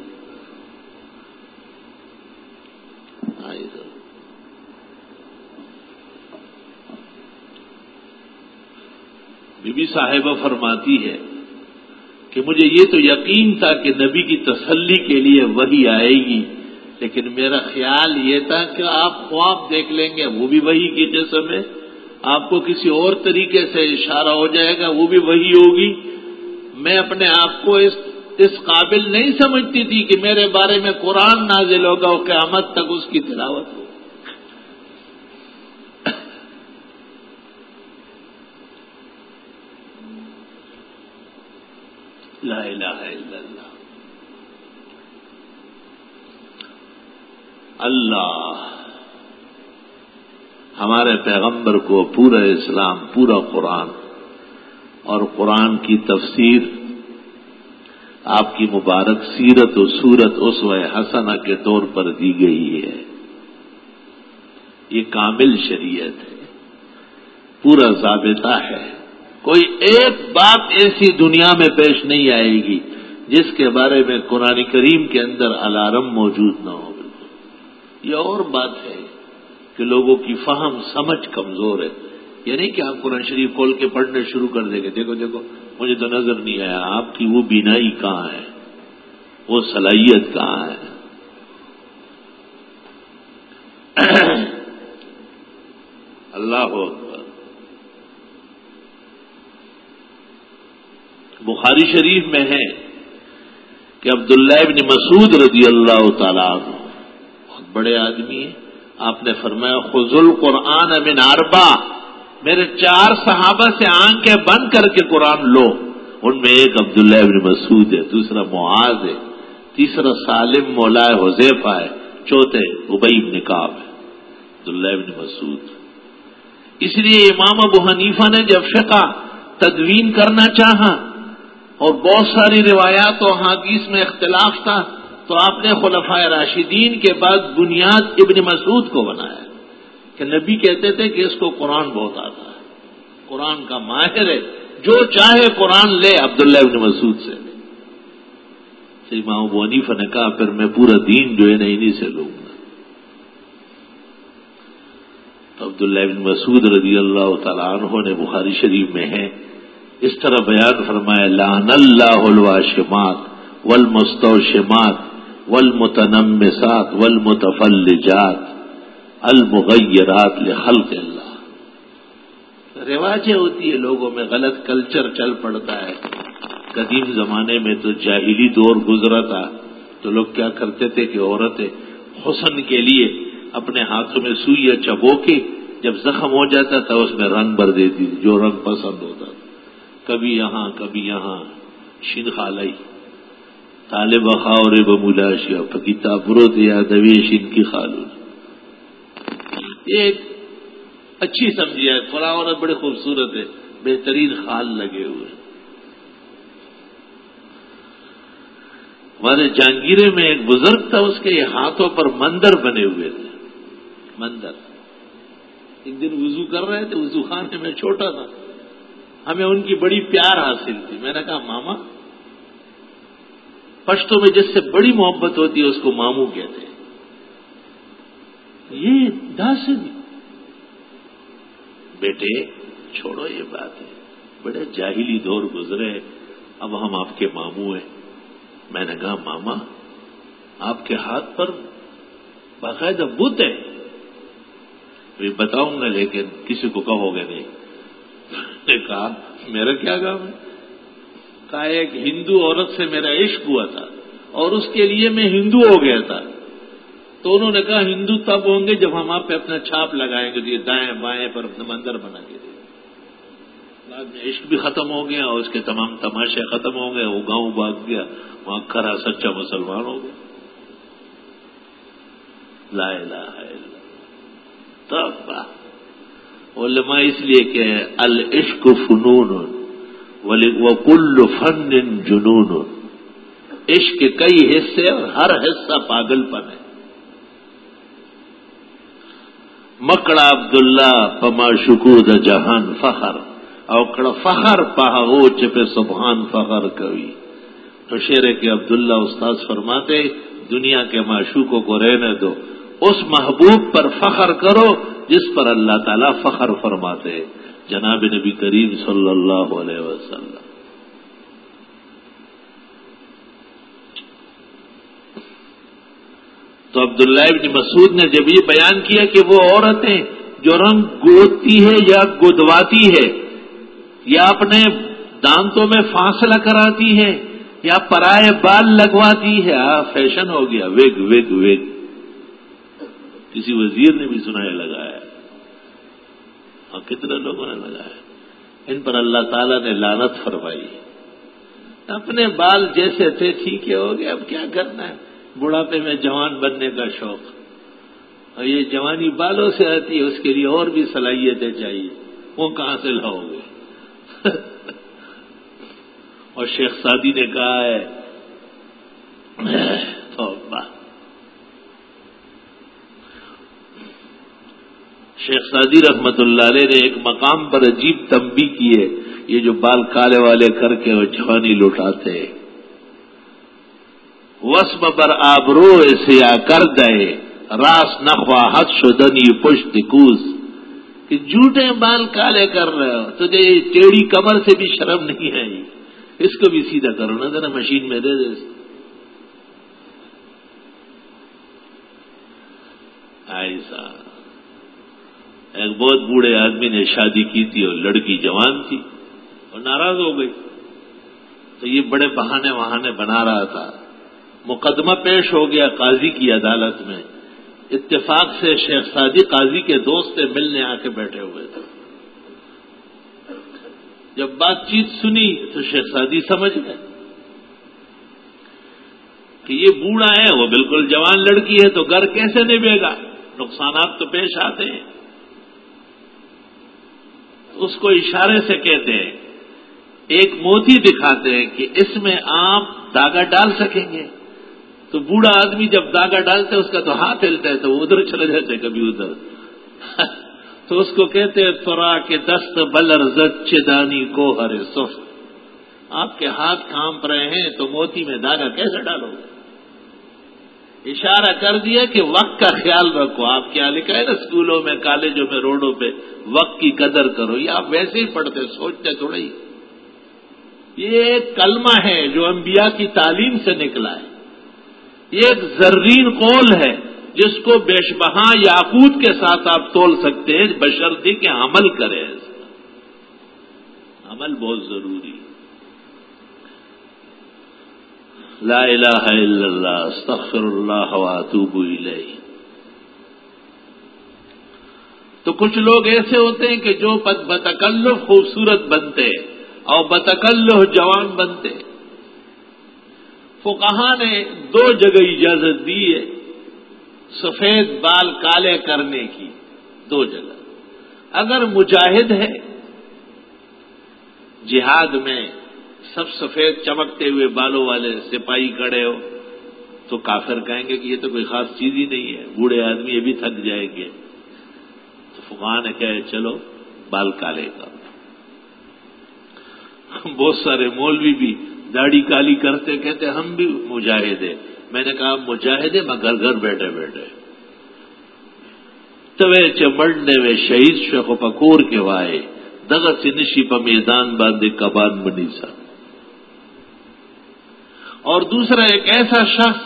بی بی صاحبہ فرماتی ہے کہ مجھے یہ تو یقین تھا کہ نبی کی تسلی کے لیے وحی آئے گی، لیکن میرا خیال یہ تھا کہ آپ خواب دیکھ لیں گے، وہ بھی وحی کی قسم ہے، آپ کو کسی اور طریقے سے اشارہ ہو جائے گا، وہ بھی وحی ہوگی۔ میں اپنے آپ کو اس اس قابل نہیں سمجھتی تھی کہ میرے بارے میں قرآن نازل ہوگا اور قیامت تک اس کی تلاوت ہوگی۔ لا الہ الا اللہ۔ اللہ ہمارے پیغمبر کو پورا اسلام، پورا قرآن اور قرآن کی تفسیر آپ کی مبارک سیرت و صورت اسوہ حسنہ کے طور پر دی گئی ہے۔ یہ کامل شریعت ہے، پورا ضابطہ ہے، کوئی ایک بات ایسی دنیا میں پیش نہیں آئے گی جس کے بارے میں قرآن کریم کے اندر الارم موجود نہ ہو۔ یہ اور بات ہے کہ لوگوں کی فہم سمجھ کمزور ہے، یہ نہیں کہ آپ قرآن شریف کھول کے پڑھنے شروع کر دیں گے، دیکھو دیکھو مجھے تو نظر نہیں آیا، آپ کی وہ بینائی کہاں ہے، وہ صلاحیت کہاں ہے؟ اللہ اکبر۔ بخاری شریف میں ہے کہ عبداللہ ابن مسعود رضی اللہ تعالیٰ عنہ بہت بڑے آدمی ہیں، آپ نے فرمایا خذ القرآن من اربع، میرے چار صحابہ سے آنکھیں بند کر کے قرآن لو، ان میں ایک عبداللہ ابن مسعود ہے، دوسرا معاذ ہے، تیسرا سالم مولا حذیفہ ہے، چوتھے ابی بن کعب ہے، عبداللہ ابن مسعود۔ اس لیے امام ابو حنیفہ نے جب فقہ تدوین کرنا چاہا اور بہت ساری روایات و احادیث میں اختلاف تھا تو آپ نے خلفائے راشدین کے بعد بنیاد ابن مسعود کو بنایا کہ نبی کہتے تھے کہ اس کو قرآن بہت آتا ہے، قرآن کا ماہر ہے، جو چاہے قرآن لے عبداللہ ابن مسعود سے لے۔ تو امام ابو حنیفہ نے کہا پھر میں پورا دین جو ہے نا انہی سے لوں گا۔ تو عبداللہ ابن مسعود رضی اللہ تعالیٰ عنہ نے بخاری شریف میں ہے اس طرح بیان فرمایا لعن اللہ الواشمات والمستوشمات والمتنمسات والمتفلجات المغیرات لخلق اللہ۔ رواجیں ہوتی ہے لوگوں میں، غلط کلچر چل پڑتا ہے۔ قدیم زمانے میں تو جاہلی دور گزرا تھا تو لوگ کیا کرتے تھے کہ عورتیں حسن کے لیے اپنے ہاتھوں میں سوئی چبو کے جب زخم ہو جاتا تھا اس میں رنگ بھر دیتی تھی، جو رنگ پسند ہوتا تھا، کبھی یہاں کبھی یہاں، شین خالائی طالب خاور بمولاشیا پکیتا برود یادوی شین کی خالو۔ یہ ایک اچھی سمجھی ہے، فلاں عورت بڑی خوبصورت ہے، بہترین خال لگے ہوئے۔ ہمارے جہانگیرے میں ایک بزرگ تھا، اس کے ہاتھوں پر مندر بنے ہوئے تھے، مندر۔ ایک دن وضو کر رہے تھے، وضو خانے میں چھوٹا تھا، ہمیں ان کی بڑی پیار حاصل تھی۔ میں نے کہا ماما، پشتوں میں جس سے بڑی محبت ہوتی ہے اس کو ماموں کہتے ہیں، یہ داسن بیٹے چھوڑو یہ بات ہے، بڑے جاہلی دور گزرے، اب ہم آپ کے ماموں ہیں۔ میں نے کہا ماما آپ کے ہاتھ پر باقاعدہ بت ہے، بتاؤں گا لیکن کسی کو کہو گے نہیں۔ نے کہا میرا کیا کام ہے؟ کہا ایک ہندو عورت سے میرا عشق ہوا تھا اور اس کے لیے میں ہندو ہو گیا تھا، تو انہوں نے کہا ہندو تب ہوں گے جب ہم آپ پہ اپنا چھاپ لگائیں گے، یہ دائیں بائیں پر اپنا مندر بنا کے دیں۔ بعد میں عشق بھی ختم ہو گیا اور اس کے تمام تماشے ختم ہو گئے، وہ گاؤں بھاگ گیا، وہاں کھرا سچا مسلمان ہو گیا۔ لا الہ الا اللہ۔ تب علماء اس لیے کہ العشق فنون وکل فن جنون، عشق کے کئی حصے اور ہر حصہ پاگل پن ہے۔ مکڑا عبداللہ پما شکود جہان فخر، اوکڑ فخر پہو چپے سبحان فخر کوي۔ تو شعر کے عبداللہ استاذ فرماتے دنیا کے معشوقوں کو رہنے دو، اس محبوب پر فخر کرو جس پر اللہ تعالیٰ فخر فرماتے، جناب نبی کریم صلی اللہ علیہ وسلم۔ تو عبداللہ ابن مسعود نے جب یہ بیان کیا کہ وہ عورتیں جو رنگ گودتی ہے یا گودواتی ہے یا اپنے دانتوں میں فاصلہ کراتی ہے یا پرائے بال لگواتی ہے، فیشن ہو گیا، وگ وگ وگ، کسی وزیر نے بھی سنایا لگایا، اور کتنے لوگوں نے لگایا، ان پر اللہ تعالیٰ نے لعنت فرمائی۔ اپنے بال جیسے تھے ٹھیک ہے، ہو گیا، اب کیا کرنا ہے، بڑھاپے میں جوان بننے کا شوق، اور یہ جوانی بالوں سے آتی ہے، اس کے لیے اور بھی صلاحیتیں چاہیے، وہ کہاں سے لاؤ گے؟ اور شیخ سعدی نے کہا ہے توبہ، شیخ سعدی رحمت اللہ علیہ نے ایک مقام پر عجیب تنبیہ کی ہے، یہ جو بال کالے والے کر کے وہ جوانی لوٹاتے ہیں، وسم بر آبرو سیا کر دے راس نخواہت شدنی پشت کوز، کہ جھوٹے بال کالے کر رہے ہو، تجھے ٹیڑھی کمر سے بھی شرم نہیں آئی، اس کو بھی سیدھا کرو نا، ذرا مشین میں دے دے۔ ایسا ایک بہت بوڑھے آدمی نے شادی کی تھی اور لڑکی جوان تھی اور ناراض ہو گئی، تو یہ بڑے بہانے وہانے بنا رہا تھا، مقدمہ پیش ہو گیا قاضی کی عدالت میں، اتفاق سے شیخ سعدی قاضی کے دوست سے ملنے آ کے بیٹھے ہوئے تھے۔ جب بات چیت سنی تو شیخ سعدی سمجھ گئے کہ یہ بوڑھا ہے، وہ بالکل جوان لڑکی ہے، تو گھر کیسے نبھے گا، نقصانات تو پیش آتے ہیں۔ اس کو اشارے سے کہتے ہیں، ایک موتی دکھاتے ہیں کہ اس میں آپ داغا ڈال سکیں گے، تو بوڑھا آدمی جب داغا ڈالتے اس کا تو ہاتھ ہلتا ہے، تو وہ ادھر چلے جاتے کبھی ادھر تو اس کو کہتے ہیں ترا کے دست بلرزت چدانی کو ہر سفت، آپ کے ہاتھ کانپ رہے ہیں تو موتی میں داغا کیسے ڈالو گے؟ اشارہ کر دیا کہ وقت کا خیال رکھو، آپ کیا لکھا ہے نا اسکولوں میں کالجوں میں روڈوں پہ، وقت کی قدر کرو، یہ آپ ویسے ہی پڑھتے سوچتے تھوڑا ہی، یہ ایک کلمہ ہے جو انبیاء کی تعلیم سے نکلا ہے، یہ ایک زرین قول ہے جس کو بیش بہا یاقوت کے ساتھ آپ تول سکتے ہیں، بشرطے کہ عمل کریں، عمل بہت ضروری۔ لا الہ الا اللہ استغفر اللہ واتوب الیہ۔ تو کچھ لوگ ایسے ہوتے ہیں کہ جو بتکلف خوبصورت بنتے اور بتکلف جوان بنتے۔ فقہا نے دو جگہ اجازت دی ہے سفید بال کالے کرنے کی، دو جگہ۔ اگر مجاہد ہے جہاد میں، سب سفید چمکتے ہوئے بالوں والے سپاہی کھڑے ہو، تو کافر کہیں گے کہ یہ تو کوئی خاص چیز ہی نہیں ہے، بوڑھے آدمی یہ بھی تھک جائیں گے، تو فقہا نے کہے چلو بال کالے کا۔ بہت سارے مولوی بھی داڑھی کالی کرتے کہتے ہم بھی مجاہد ہیں۔ میں نے کہا مجاہد ہے مگر گھر بیٹھے بیٹھے توے چمڑنے میں شہید شیخ و پکور کے وائے دغت سے نشی پا میدان باندھے کبان بنی سا۔ اور دوسرا ایک ایسا شخص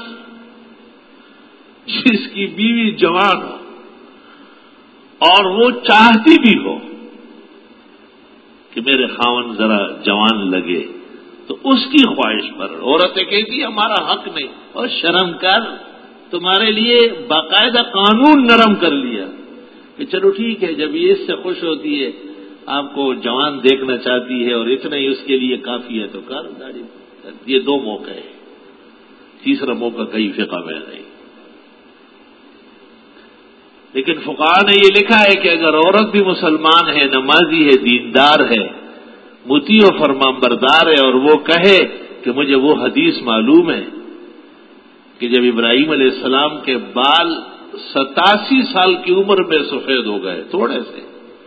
جس کی بیوی جوان ہو اور وہ چاہتی بھی ہو کہ میرے خاون ذرا جوان لگے، تو اس کی خواہش پر عورتیں کہتی ہمارا حق نہیں، اور شرم کر، تمہارے لیے باقاعدہ قانون نرم کر لیا کہ چلو ٹھیک ہے، جب یہ اس سے خوش ہوتی ہے، آپ کو جوان دیکھنا چاہتی ہے اور اتنا ہی اس کے لیے کافی ہے، تو کر داڑھی۔ یہ دو موقع ہے، تیسرا موقع کئی فقہ میں نہیں۔ لیکن فقہاء نے یہ لکھا ہے کہ اگر عورت بھی مسلمان ہے، نمازی ہے، دیندار ہے، مطیع و فرمانبردار ہے، اور وہ کہے کہ مجھے وہ حدیث معلوم ہے کہ جب ابراہیم علیہ السلام کے بال ستاسی سال کی عمر میں سفید ہو گئے تھوڑے سے،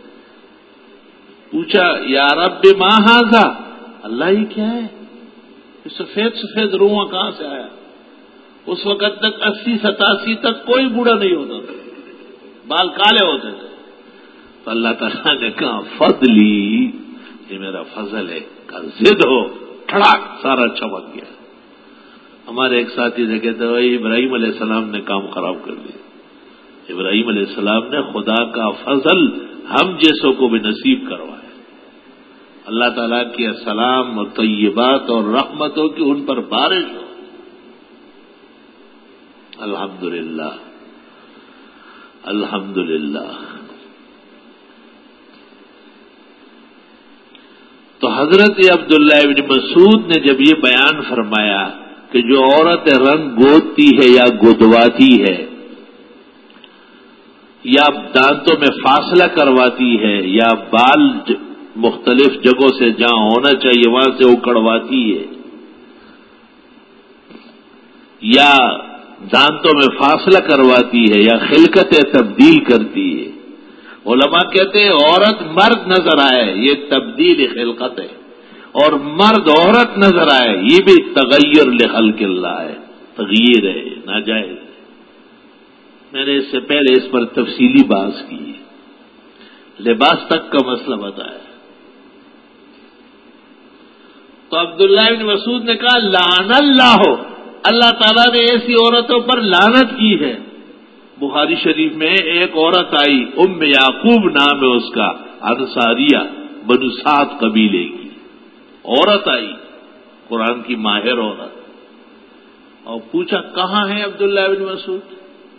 پوچھا یا رب ما ھذا، اللہ یہ کیا ہے، یہ سفید سفید روواں کہاں سے آیا؟ اس وقت تک اسی ستاسی تک کوئی بوڑھا نہیں ہوتا تھا، بال کالے ہوتے تھے. تو اللہ تعالیٰ نے کہا فضلی، یہ میرا فضل ہے، کا ضد ہو کھڑاک سارا چمک گیا. ہمارے ایک ساتھی سے کہتے ہیں ابراہیم علیہ السلام نے کام خراب کر دیا. ابراہیم علیہ السلام نے خدا کا فضل ہم جیسوں کو بھی نصیب کروایا. اللہ تعالیٰ کے سلام اور طیبات اور رحمتوں کی ان پر بارش ہو. الحمدللہ الحمدللہ. تو حضرت عبداللہ ابن مسعود نے جب یہ بیان فرمایا کہ جو عورت رنگ گودتی ہے یا گودواتی ہے یا دانتوں میں فاصلہ کرواتی ہے یا بال مختلف جگہوں سے جہاں ہونا چاہیے وہاں سے اکڑواتی ہے یا دانتوں میں فاصلہ کرواتی ہے یا خلقتیں تبدیل کرتی ہے، علماء کہتے ہیں عورت مرد نظر آئے یہ تبدیل خلقت ہے، اور مرد عورت نظر آئے یہ بھی تغیر لخلق اللہ ہے، تغیر ہے، ناجائز. میں نے اس سے پہلے اس پر تفصیلی بحث کی ہے، لباس تک کا مسئلہ بتایا. تو عبداللہ بن مسعود نے کہا لعن اللہ، اللہ تعالیٰ نے ایسی عورتوں پر لعنت کی ہے. بخاری شریف میں ایک عورت آئی، ام یعقوب نام ہے اس کا، انصاریہ بنو سعد قبیلے کی عورت آئی، قرآن کی ماہر عورت، اور پوچھا کہاں ہے عبداللہ بن مسعود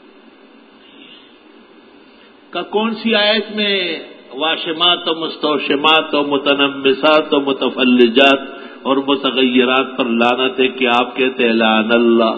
کا کون سی آیت میں واشمات و مستوشمات و متنمسات و متفلجات اور متغیرات پر لعنت ہے کہ آپ کہتے ہیں لعن اللہ.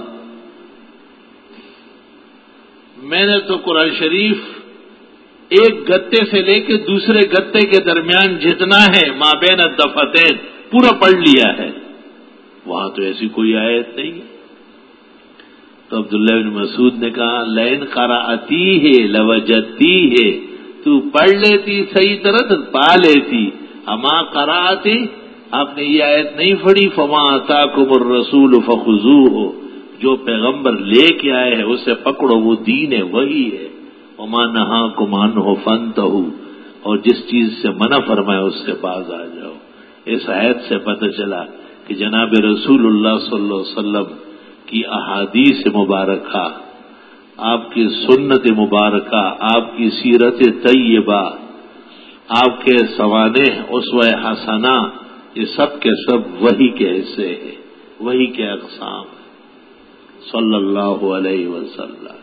میں نے تو قرآن شریف ایک گتے سے لے کے دوسرے گتے کے درمیان جتنا ہے مابین الدفتین پورا پڑھ لیا ہے، وہاں تو ایسی کوئی آیت نہیں. تو عبداللہ بن مسعود نے کہا لئن قرأتی ہے لوجدتی ہے، تو پڑھ لیتی صحیح طرح تو پا لیتی، اما قرأتی آپ نے یہ آیت نہیں پڑھی فما آتاکم الرسول فخذوہ، جو پیغمبر لے کے آئے ہیں اسے پکڑو، وہ دین ہے، وہی ہے. وما نہاکم عنہ فانتہوا، اور جس چیز سے منع فرمایا اس سے باز آ جاؤ. اس آیت سے پتہ چلا کہ جناب رسول اللہ صلی اللہ علیہ وسلم کی احادیث مبارکہ، آپ کی سنت مبارکہ، آپ کی سیرت طیبہ، آپ کے سوانح اسوہ حسنہ، یہ سب کے سب وحی کے حصے ہیں، وحی کے اقسام ہیں صلی اللہ علیہ وسلم.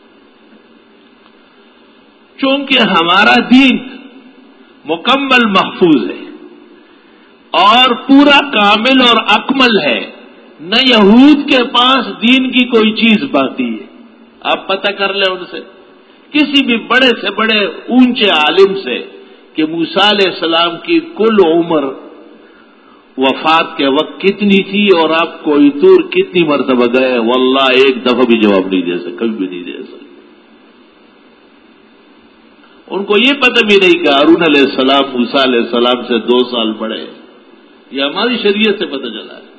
چونکہ ہمارا دین مکمل محفوظ ہے اور پورا کامل اور اکمل ہے، نہ یہود کے پاس دین کی کوئی چیز باقی ہے. آپ پتہ کر لیں ان سے، کسی بھی بڑے سے بڑے اونچے عالم سے کہ موسیٰ علیہ السلام کی کل عمر وفات کے وقت کتنی تھی اور آپ کوئی طور کتنی مرتبہ گئے، واللہ ایک دفعہ بھی جواب نہیں دے سکتے، کبھی بھی نہیں دے سکتے. ان کو یہ پتہ بھی نہیں کہ ہارون علیہ السلام موسیٰ علیہ السلام سے دو سال بڑے، یہ ہماری شریعت سے پتہ چلا ہے.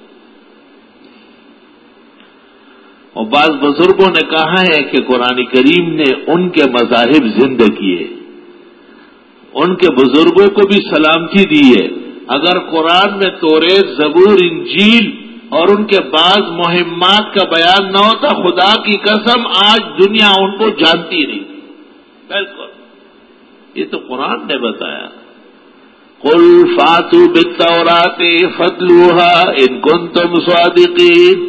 اور بعض بزرگوں نے کہا ہے کہ قرآن کریم نے ان کے مذاہب زندہ کیے، ان کے بزرگوں کو بھی سلامتی دی ہے. اگر قرآن میں توریت، زبور، انجیل اور ان کے بعض مہمات کا بیان نہ ہوتا، خدا کی قسم آج دنیا ان کو جانتی نہیں. بالکل، یہ تو قرآن نے بتایا. قل فاتوا بالتوراۃ فاتلوها ان کنتم صادقین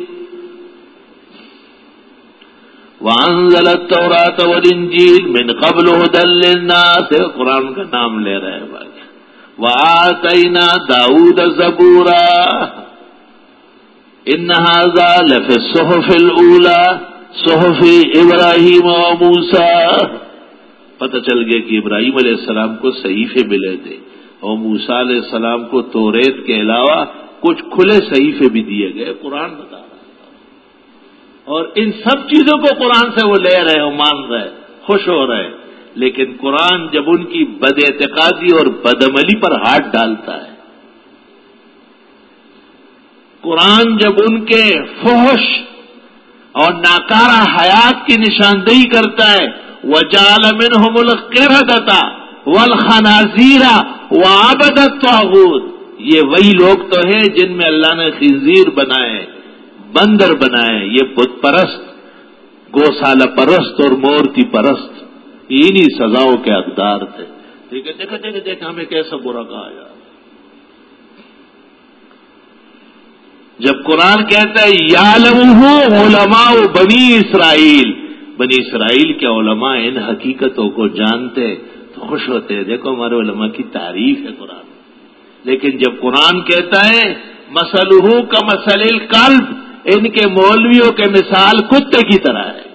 وانزل التوراۃ والانجیل من قبل هدى للناس، قرآن کا نام لے رہے ہیں بھائی. وآتینا داؤد زبورا ان ھذا لفی الصحف الاولی صحف ابراہیم و موسیٰ. پتہ چل گیا کہ ابراہیم علیہ السلام کو صحیفے ملے تھے اور موسیٰ علیہ السلام کو توریت کے علاوہ کچھ کھلے صحیفے بھی دیے گئے. قرآن بتا رہا ہے اور ان سب چیزوں کو قرآن سے وہ لے رہے ہیں، مان رہے، خوش ہو رہے. لیکن قرآن جب ان کی بد اعتقادی اور بدعملی پر ہاتھ ڈالتا ہے، قرآن جب ان کے فحش اور ناکارہ حیات کی نشاندہی کرتا ہے، وَجَعَلَ مِنْهُمُ الْقِرَدَةَ وَالْخَنَازِيرَ وَعَبَدَ الطَّاغُوتَ، یہ وہی لوگ تو ہیں جن میں اللہ نے خنزیر بنائے، بندر بنائے. یہ بت پرست، گوسالہ پرست اور مورتی پرست انہی سزاؤں کے حقدار تھے. ٹھیک ہے، دیکھا دیکھا دیکھا ہمیں کیسا برا کہا جا. جب قرآن کہتا ہے یعلمہ علماء بنی اسرائیل، بنی اسرائیل کے علماء ان حقیقتوں کو جانتے تو خوش ہوتے. دیکھو ہمارے علماء کی تعریف ہے قرآن. لیکن جب قرآن کہتا ہے مثلہ کمثل الکلب، ان کے مولویوں کے مثال کتے کی طرح ہے،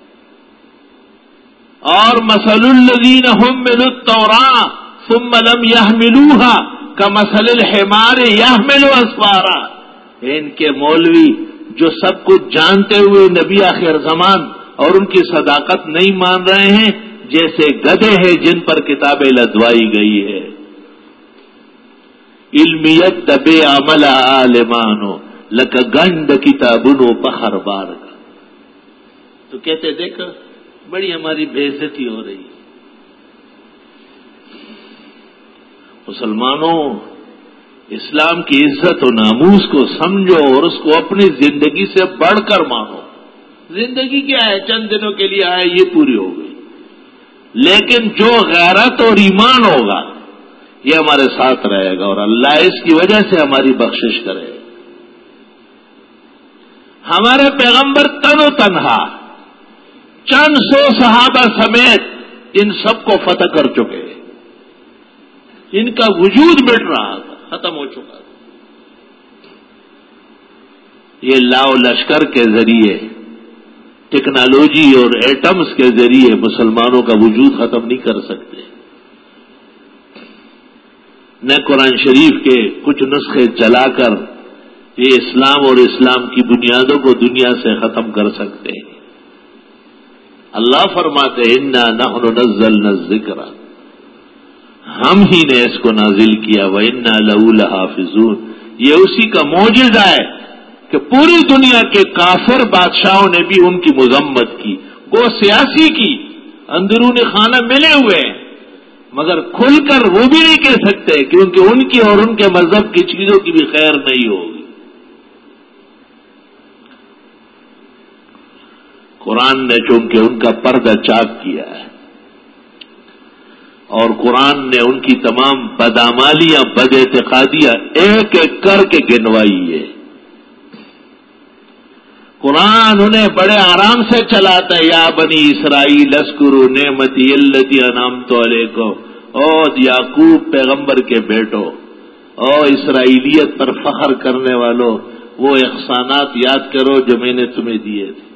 اور مثل الذین حملوا التوراۃ ثم لم يحملوها کمثل الحمار يحمل اسفارا، ان کے مولوی جو سب کچھ جانتے ہوئے نبی آخر زمان اور ان کی صداقت نہیں مان رہے ہیں، جیسے گدھے ہیں جن پر کتابیں لدوائی گئی ہے. علمیت دبے عمل عالمانو لک گنڈ کتابنو پخر بار کا. تو کہتے دیکھ بڑی ہماری بے عزتی ہو رہی. مسلمانوں، اسلام کی عزت و ناموس کو سمجھو اور اس کو اپنی زندگی سے بڑھ کر مانو. زندگی کیا ہے؟ چند دنوں کے لیے آئے، یہ پوری ہو گئی. لیکن جو غیرت اور ایمان ہوگا یہ ہمارے ساتھ رہے گا اور اللہ اس کی وجہ سے ہماری بخشش کرے. ہمارے پیغمبر تن و تنہا چند سو صحابہ سمیت ان سب کو فتح کر چکے. ان کا وجود مٹ رہا تھا، ختم ہو چکا تھا. یہ لاؤ لشکر کے ذریعے، ٹیکنالوجی اور ایٹمز کے ذریعے مسلمانوں کا وجود ختم نہیں کر سکتے. نہ قرآن شریف کے کچھ نسخے چلا کر یہ اسلام اور اسلام کی بنیادوں کو دنیا سے ختم کر سکتے ہیں. اللہ فرماتے ہیں انا نحن نزلنا الذکر، ہم ہی نے اس کو نازل کیا، وَإِنَّا لَهُ لَحَافِظُونَ. یہ اسی کا معجزہ ہے کہ پوری دنیا کے کافر بادشاہوں نے بھی ان کی مذمت کی، گو سیاسی کی، اندرون خانہ ملے ہوئے ہیں، مگر کھل کر وہ بھی نہیں کہہ سکتے کیونکہ ان کی اور ان کے مذہب کی چیزوں کی بھی خیر نہیں ہوگی. قرآن نے چونکہ ان کا پردہ چاک کیا ہے اور قرآن نے ان کی تمام بدعمالیاں، بد اعتقادیاں ایک ایک کر کے گنوائی ہے. قرآن انہیں بڑے آرام سے چلاتا ہے. یا بنی اسرائیل اذکروا نعمتی التی انعمت علیکم، او یعقوب پیغمبر کے بیٹو، او اسرائیلیت پر فخر کرنے والوں، وہ احسانات یاد کرو جو میں نے تمہیں دیے تھے.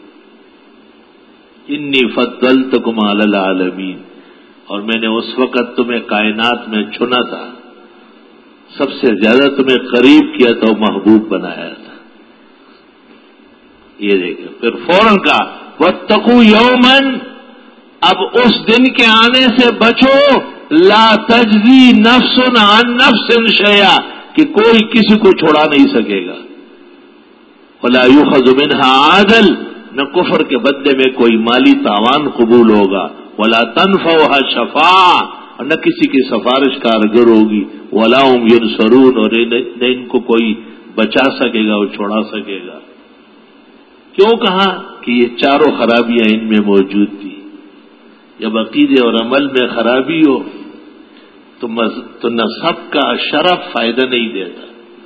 انی فضلتکم علی العالمین، اور میں نے اس وقت تمہیں کائنات میں چنا تھا، سب سے زیادہ تمہیں قریب کیا تھا، محبوب بنایا تھا. یہ دیکھیں پھر فوراً کہا واتقوا یوما، اب اس دن کے آنے سے بچو، لا تجزی نفس عن نفس شیئا، کہ کوئی کسی کو چھڑا نہیں سکے گا. ولا یؤخذ منها عدل، نہ کفر کے بدلے میں کوئی مالی تاوان قبول ہوگا. ولا تنفعها شفاعہ، اور نہ کسی کی سفارش کارگر ہوگی. ولا هم ينصرون، اور نہ ان کو کوئی بچا سکے گا اور چھوڑا سکے گا. کیوں کہا کہ یہ چاروں خرابیاں ان میں موجود تھی. جب عقیدے اور عمل میں خرابی ہو تو نہ سب کا شرف فائدہ نہیں دیتا.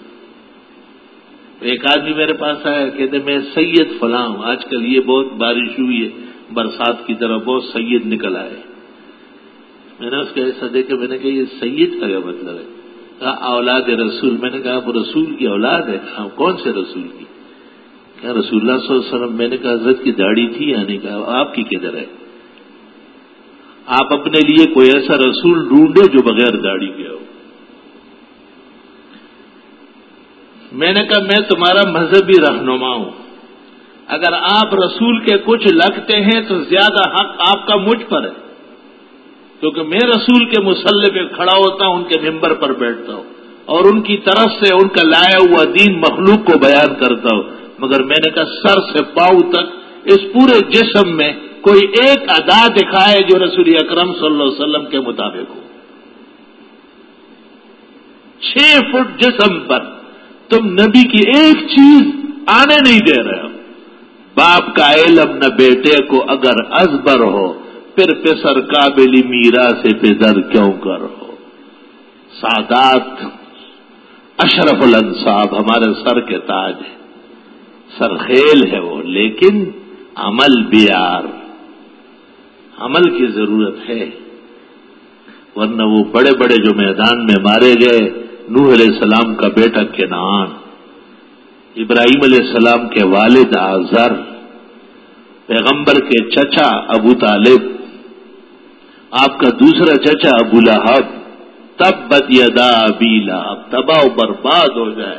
ایک آدمی میرے پاس آیا، کہتے میں سید فلاں ہوں، آج کل یہ بہت بارش ہوئی ہے، برسات کی طرح بہت سید نکل آئے. میں نے اس کو ایسا دیکھا، میں نے کہا یہ سید کا کیا مطلب ہے؟ کہا اولاد رسول. میں نے کہا وہ رسول کی اولاد ہے؟ کہا کون سے رسول کی؟ کہا رسول اللہ صلی اللہ علیہ وسلم. میں نے کہا حضرت کی داڑھی تھی یا نہیں؟ کہا آپ کی کدھر ہے؟ آپ اپنے لیے کوئی ایسا رسول ڈھونڈے جو بغیر داڑھی کے ہو۔ میں نے کہا میں تمہارا مذہبی رہنما ہوں، اگر آپ رسول کے کچھ لگتے ہیں تو زیادہ حق آپ کا مجھ پر ہے، کیونکہ میں رسول کے مصلی پہ کھڑا ہوتا ہوں، ان کے ممبر پر بیٹھتا ہوں اور ان کی طرف سے ان کا لایا ہوا دین مخلوق کو بیان کرتا ہوں، مگر میں نے کہا سر سے پاؤں تک اس پورے جسم میں کوئی ایک ادا دکھائے جو رسول اکرم صلی اللہ علیہ وسلم کے مطابق ہو۔ چھ فٹ جسم پر تم نبی کی ایک چیز آنے نہیں دے رہے ہو۔ باپ کا علم نہ بیٹے کو اگر ازبر ہو، پھر پسر قابلی میرا سے پدر کیوں کر ہو۔ سادات اشرف الانصاب ہمارے سر کے تاج ہے، سرخیل ہے وہ، لیکن عمل بیار، عمل کی ضرورت ہے، ورنہ وہ بڑے بڑے جو میدان میں مارے گئے، نوح علیہ السلام کا بیٹا کنعان، ابراہیم علیہ السلام کے والد آزر، پیغمبر کے چچا ابو طالب، آپ کا دوسرا چچا ابو لہب، تبت یدا ابی لہب، تباہ و برباد ہو جائے۔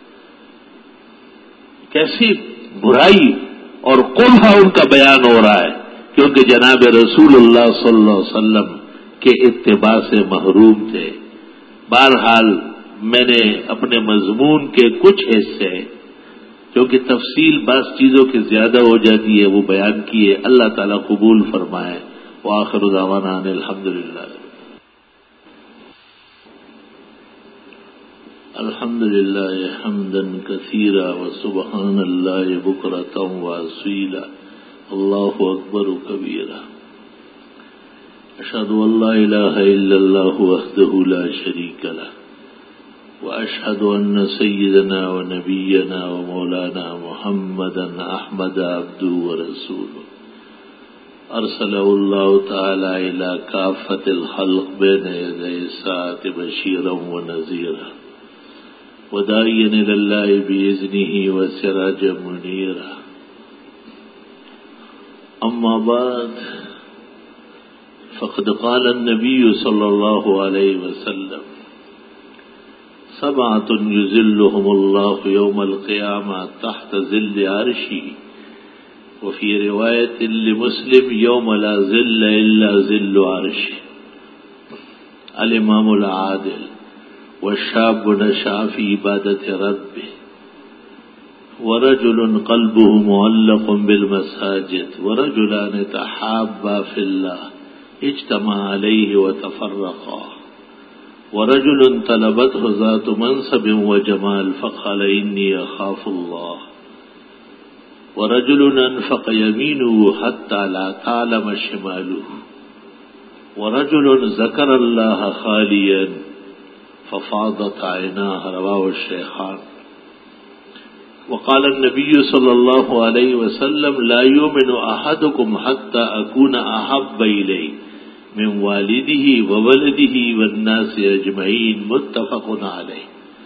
کیسی برائی اور قبح ان کا بیان ہو رہا ہے، کیونکہ جناب رسول اللہ صلی اللہ علیہ وسلم کے اتباع سے محروم تھے۔ بہرحال میں نے اپنے مضمون کے کچھ حصے، کیونکہ تفصیل بعض چیزوں کی زیادہ ہو جاتی ہے، وہ بیان کیے، اللہ تعالیٰ قبول فرمائے۔ وآخر دعوانا ان الحمدللہ الحمدللہ حمدا کثیرا وسبحان اللہ بکرۃ واصیلا، اللہ اکبر کبیرا، اشہد ان لا الہ الا اللہ وحدہ لا شریک لہ، واشهد ان سيدنا ونبينا ومولانا محمدا احمد عبده ورسوله ارسله الله تعالى الى كافة الخلق بين يدي الساعة بشيرا ونذيرا وداعيا الى الله باذنه وسراجا منيرا، اما بعد، فقد قال النبي صلى الله عليه وسلم: سبعة يظلهم الله يوم القيامة تحت ظل عرشه، وفي رواية لمسلم: يوم لا ظل إلا ظل عرشه، الإمام العادل، والشاب نشأ في عبادة ربه، ورجل قلبه معلق بالمساجد، ورجلان تحابا في الله اجتمع عليه وتفرقا، ورجل طلبته ذات منصب وجمال فقال إني أخاف الله، ورجل أنفق يمينه حتى لا تعلم شماله، ورجل ذكر الله خاليا ففاضت عيناه، رواه الشيخان۔ وقال النبي صلى الله عليه وسلم: لا يؤمن أحدكم حتى أكون أحب إليه من والده وولده والناس اجمعین، متفق علیہ۔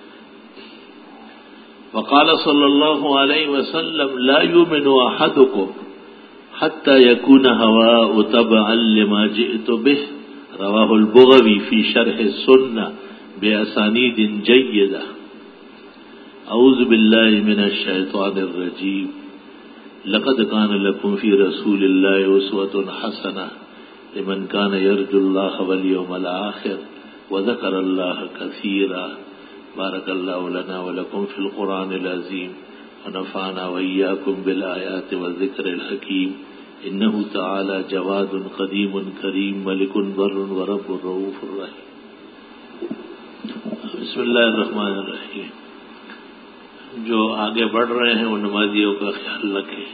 وقال صلی اللہ علیہ وسلم: لا يؤمن احدكم حتى يكون هواء تبعا لما جئت به، رواہ البغوی فی شرح السنہ باسانید جیدہ۔ اعوذ باللہ من الشیطان الرجیم، لقد كان لكم في رسول الله اسوة حسنة لمن كان يرجو الله واليوم الآخر وذكر الله كثيرا۔ بارك الله لنا ولكم في القرآن العظيم، ونفعنا وإياكم بالآيات والذكر الحكيم، إنه تعالى جواد قديم كريم ملك بر ورب رؤوف رحيم۔ بسم اللہ الرحمن الرحیم۔ جو آگے بڑھ رہے ہیں وہ نمازیوں کا خیال رکھیں۔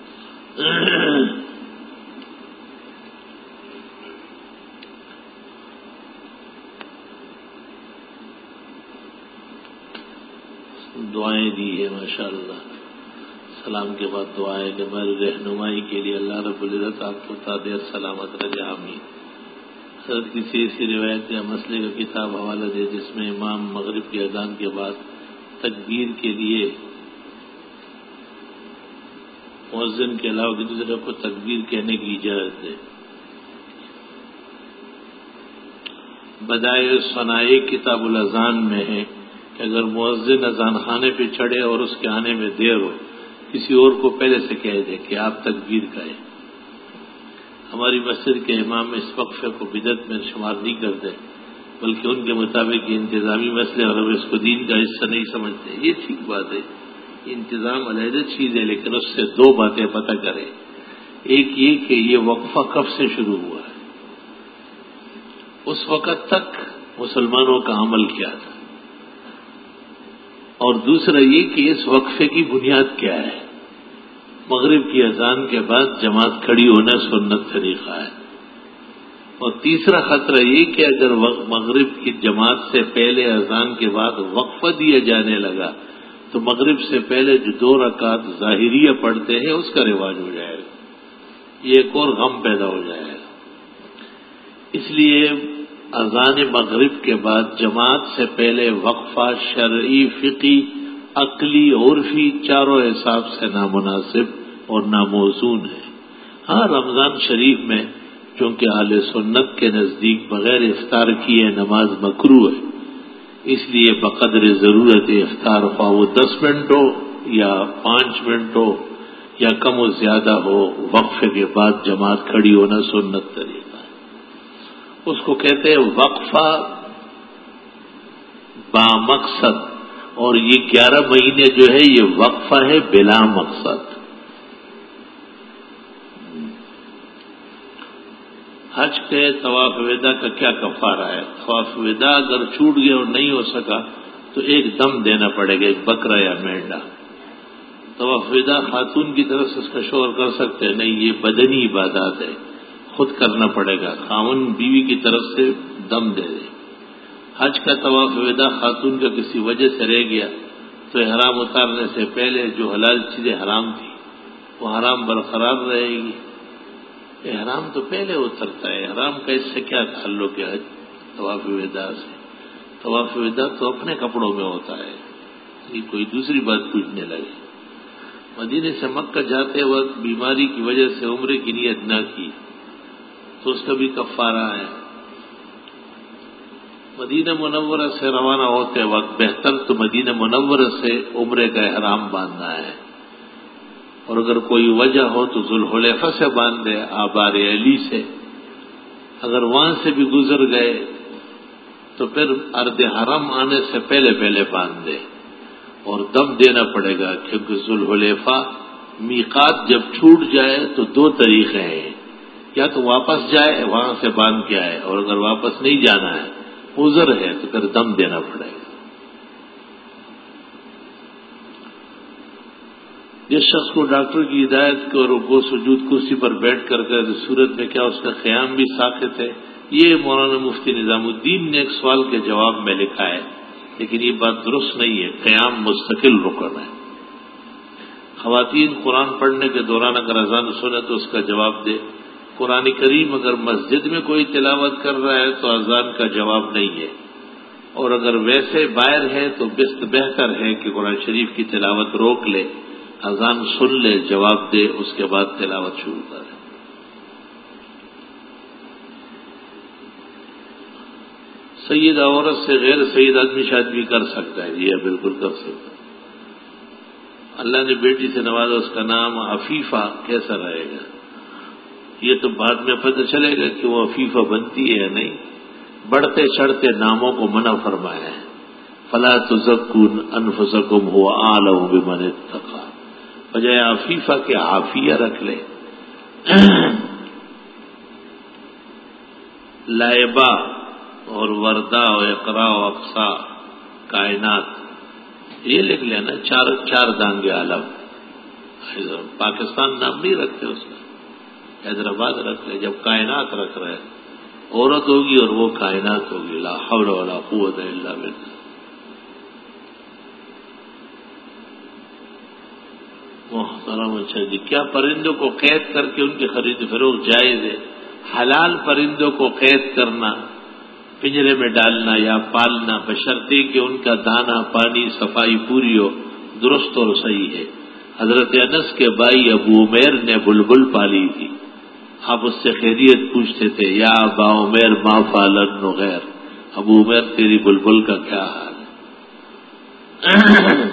دعائیں دی ہے ماشاءاللہ، سلام کے بعد دعائیں کہ ہماری رہنمائی کے لیے اللہ رب العزت آپ کو تا دیر سلامت رکھے، آمین۔ حضرت کسی ایسی روایت یا مسئلے کا کتاب حوالہ دے جس میں امام مغرب کی اذان کے بعد تکبیر کے لیے مؤذن کے علاوہ دوسرے کو تکبیر کہنے کی اجازت دے۔ بدائع صنائع کتاب الاذان میں ہے کہ اگر مؤذن اذان خانے پہ چڑھے اور اس کے آنے میں دیر ہو، کسی اور کو پہلے سے کہہ دے کہ آپ تکبیر کہیں۔ ہماری مسجد کے امام اس وقفے کو بدعت میں شمار نہیں کرتے، بلکہ ان کے مطابق یہ انتظامی مسئلے اور ہم اس کو دین کا حصہ نہیں سمجھتے۔ یہ ٹھیک بات ہے، انتظام علیحدہ چیز ہے، لیکن اس سے دو باتیں پتہ کریں۔ ایک یہ کہ یہ وقفہ کب سے شروع ہوا ہے، اس وقت تک مسلمانوں کا عمل کیا تھا، اور دوسرا یہ کہ اس وقفے کی بنیاد کیا ہے۔ مغرب کی اذان کے بعد جماعت کھڑی ہونا سنت طریقہ ہے، اور تیسرا خطرہ یہ کہ اگر مغرب کی جماعت سے پہلے اذان کے بعد وقفہ دیا جانے لگا تو مغرب سے پہلے جو دو رکعت ظاہریہ پڑھتے ہیں اس کا رواج ہو جائے گا، یہ ایک اور غم پیدا ہو جائے گا۔ اس لیے اذان مغرب کے بعد جماعت سے پہلے وقفہ شرعی، فقی، عقلی، عرفی چاروں حساب سے نامناسب اور ناموزون ہے۔ ہاں، رمضان شریف میں چونکہ اہل سنت کے نزدیک بغیر افطار کیے نماز مکروہ ہے، اس لیے بقدر ضرورت افطار خواہ وہ دس منٹ ہو یا پانچ منٹ ہو یا کم و زیادہ ہو، وقفے کے بعد جماعت کھڑی ہونا سنت طریقہ ہے۔ اس کو کہتے ہیں وقفہ با مقصد، اور یہ گیارہ مہینے جو ہے یہ وقفہ ہے بلا مقصد۔ حج کے طواف وداع کا کیا کفارہ ہے؟ طواف وداع اگر چھوٹ گیا اور نہیں ہو سکا تو ایک دم دینا پڑے گا، ایک بکرا یا مینڈا۔ طواف وداع خاتون کی طرف سے اس کا شوہر کر سکتے ہیں؟ نہیں، یہ بدنی عبادات ہے، خود کرنا پڑے گا۔ خاوند بیوی کی طرف سے دم دے دے۔ حج کا طواف وداع خاتون کا کسی وجہ سے رہ گیا تو احرام اتارنے سے پہلے جو حلال چیزیں حرام تھی وہ حرام برقرار رہے گی۔ احرام تو پہلے اترتا ہے، احرام کا اس سے کیا تعلق ہے حج طواف وداع سے؟ طواف وداع تو اپنے کپڑوں میں ہوتا ہے، یہ کوئی دوسری بات پوچھنے لگے۔ مدینے سے مکہ جاتے وقت بیماری کی وجہ سے عمرے کی نیت نہ کی تو اس کا بھی کفارہ ہے۔ مدینہ منورہ سے روانہ ہوتے وقت بہتر تو مدینہ منورہ سے عمرے کا احرام باندھنا ہے، اور اگر کوئی وجہ ہو تو ذوالحلیفہ سے باندھے، آبار علی سے۔ اگر وہاں سے بھی گزر گئے تو پھر ارض حرم آنے سے پہلے پہلے باندھ دے، اور دم دینا پڑے گا، کیونکہ ذوالحلیفہ میقات جب چھوٹ جائے تو دو طریقے ہیں، یا تو واپس جائے وہاں سے باندھ کے آئے، اور اگر واپس نہیں جانا ہے عذر ہے تو پھر دم دینا پڑے گا۔ جس شخص کو ڈاکٹر کی ہدایت کو رکوع سجود کرسی پر بیٹھ کر کر صورت میں کیا اس کا قیام بھی ساقط ہے؟ یہ مولانا مفتی نظام الدین نے ایک سوال کے جواب میں لکھا ہے، لیکن یہ بات درست نہیں ہے۔ قیام مستقل رکن ہے۔ خواتین قرآن پڑھنے کے دوران اگر اذان سنے تو اس کا جواب دے۔ قرآن کریم اگر مسجد میں کوئی تلاوت کر رہا ہے تو اذان کا جواب نہیں ہے، اور اگر ویسے باہر ہے تو بست بہتر ہے کہ قرآن شریف کی تلاوت روک لے، اذان سن لے، جواب دے، اس کے بعد تلاوت شروع کرے۔ سید عورت سے غیر سید آدمی شادی کر سکتا ہے؟ یہ بالکل کر سکتا ہے۔ اللہ نے بیٹی سے نوازا، اس کا نام عفیفہ کیسا رہے گا؟ یہ تو بعد میں پتہ چلے گا کہ وہ عفیفہ بنتی ہے یا نہیں۔ بڑھتے چڑھتے ناموں کو منع فرمایا ہے۔ فلا تزکوا انفسکم هو اعلم بمن اتقى، بجائے عفیفہ کے عافیہ رکھ لے۔ لائبہ اور وردہ اور اقرا و اقصا کائنات یہ لکھ لینا، چار چار دانگے عالم۔ پاکستان نام نہیں رکھتے اس میں، حیدرآباد رکھ لے۔ جب کائنات رکھ رہے عورت ہوگی اور وہ کائنات ہوگی، لا حول ولا قوت الا باللہ۔ محترم اچھا جی، کیا پرندوں کو قید کر کے ان کی خرید فروخت جائز ہے؟ حلال پرندوں کو قید کرنا، پنجرے میں ڈالنا یا پالنا بشرطے کہ ان کا دانہ پانی صفائی پوری ہو، درست اور صحیح ہے۔ حضرت انس کے بھائی ابو عمیر نے بلبل پالی تھی، آپ اس سے خیریت پوچھتے تھے، یا ابا عمیر ما فعل النغیر، ابو عمیر تیری بلبل کا کیا حال ہے؟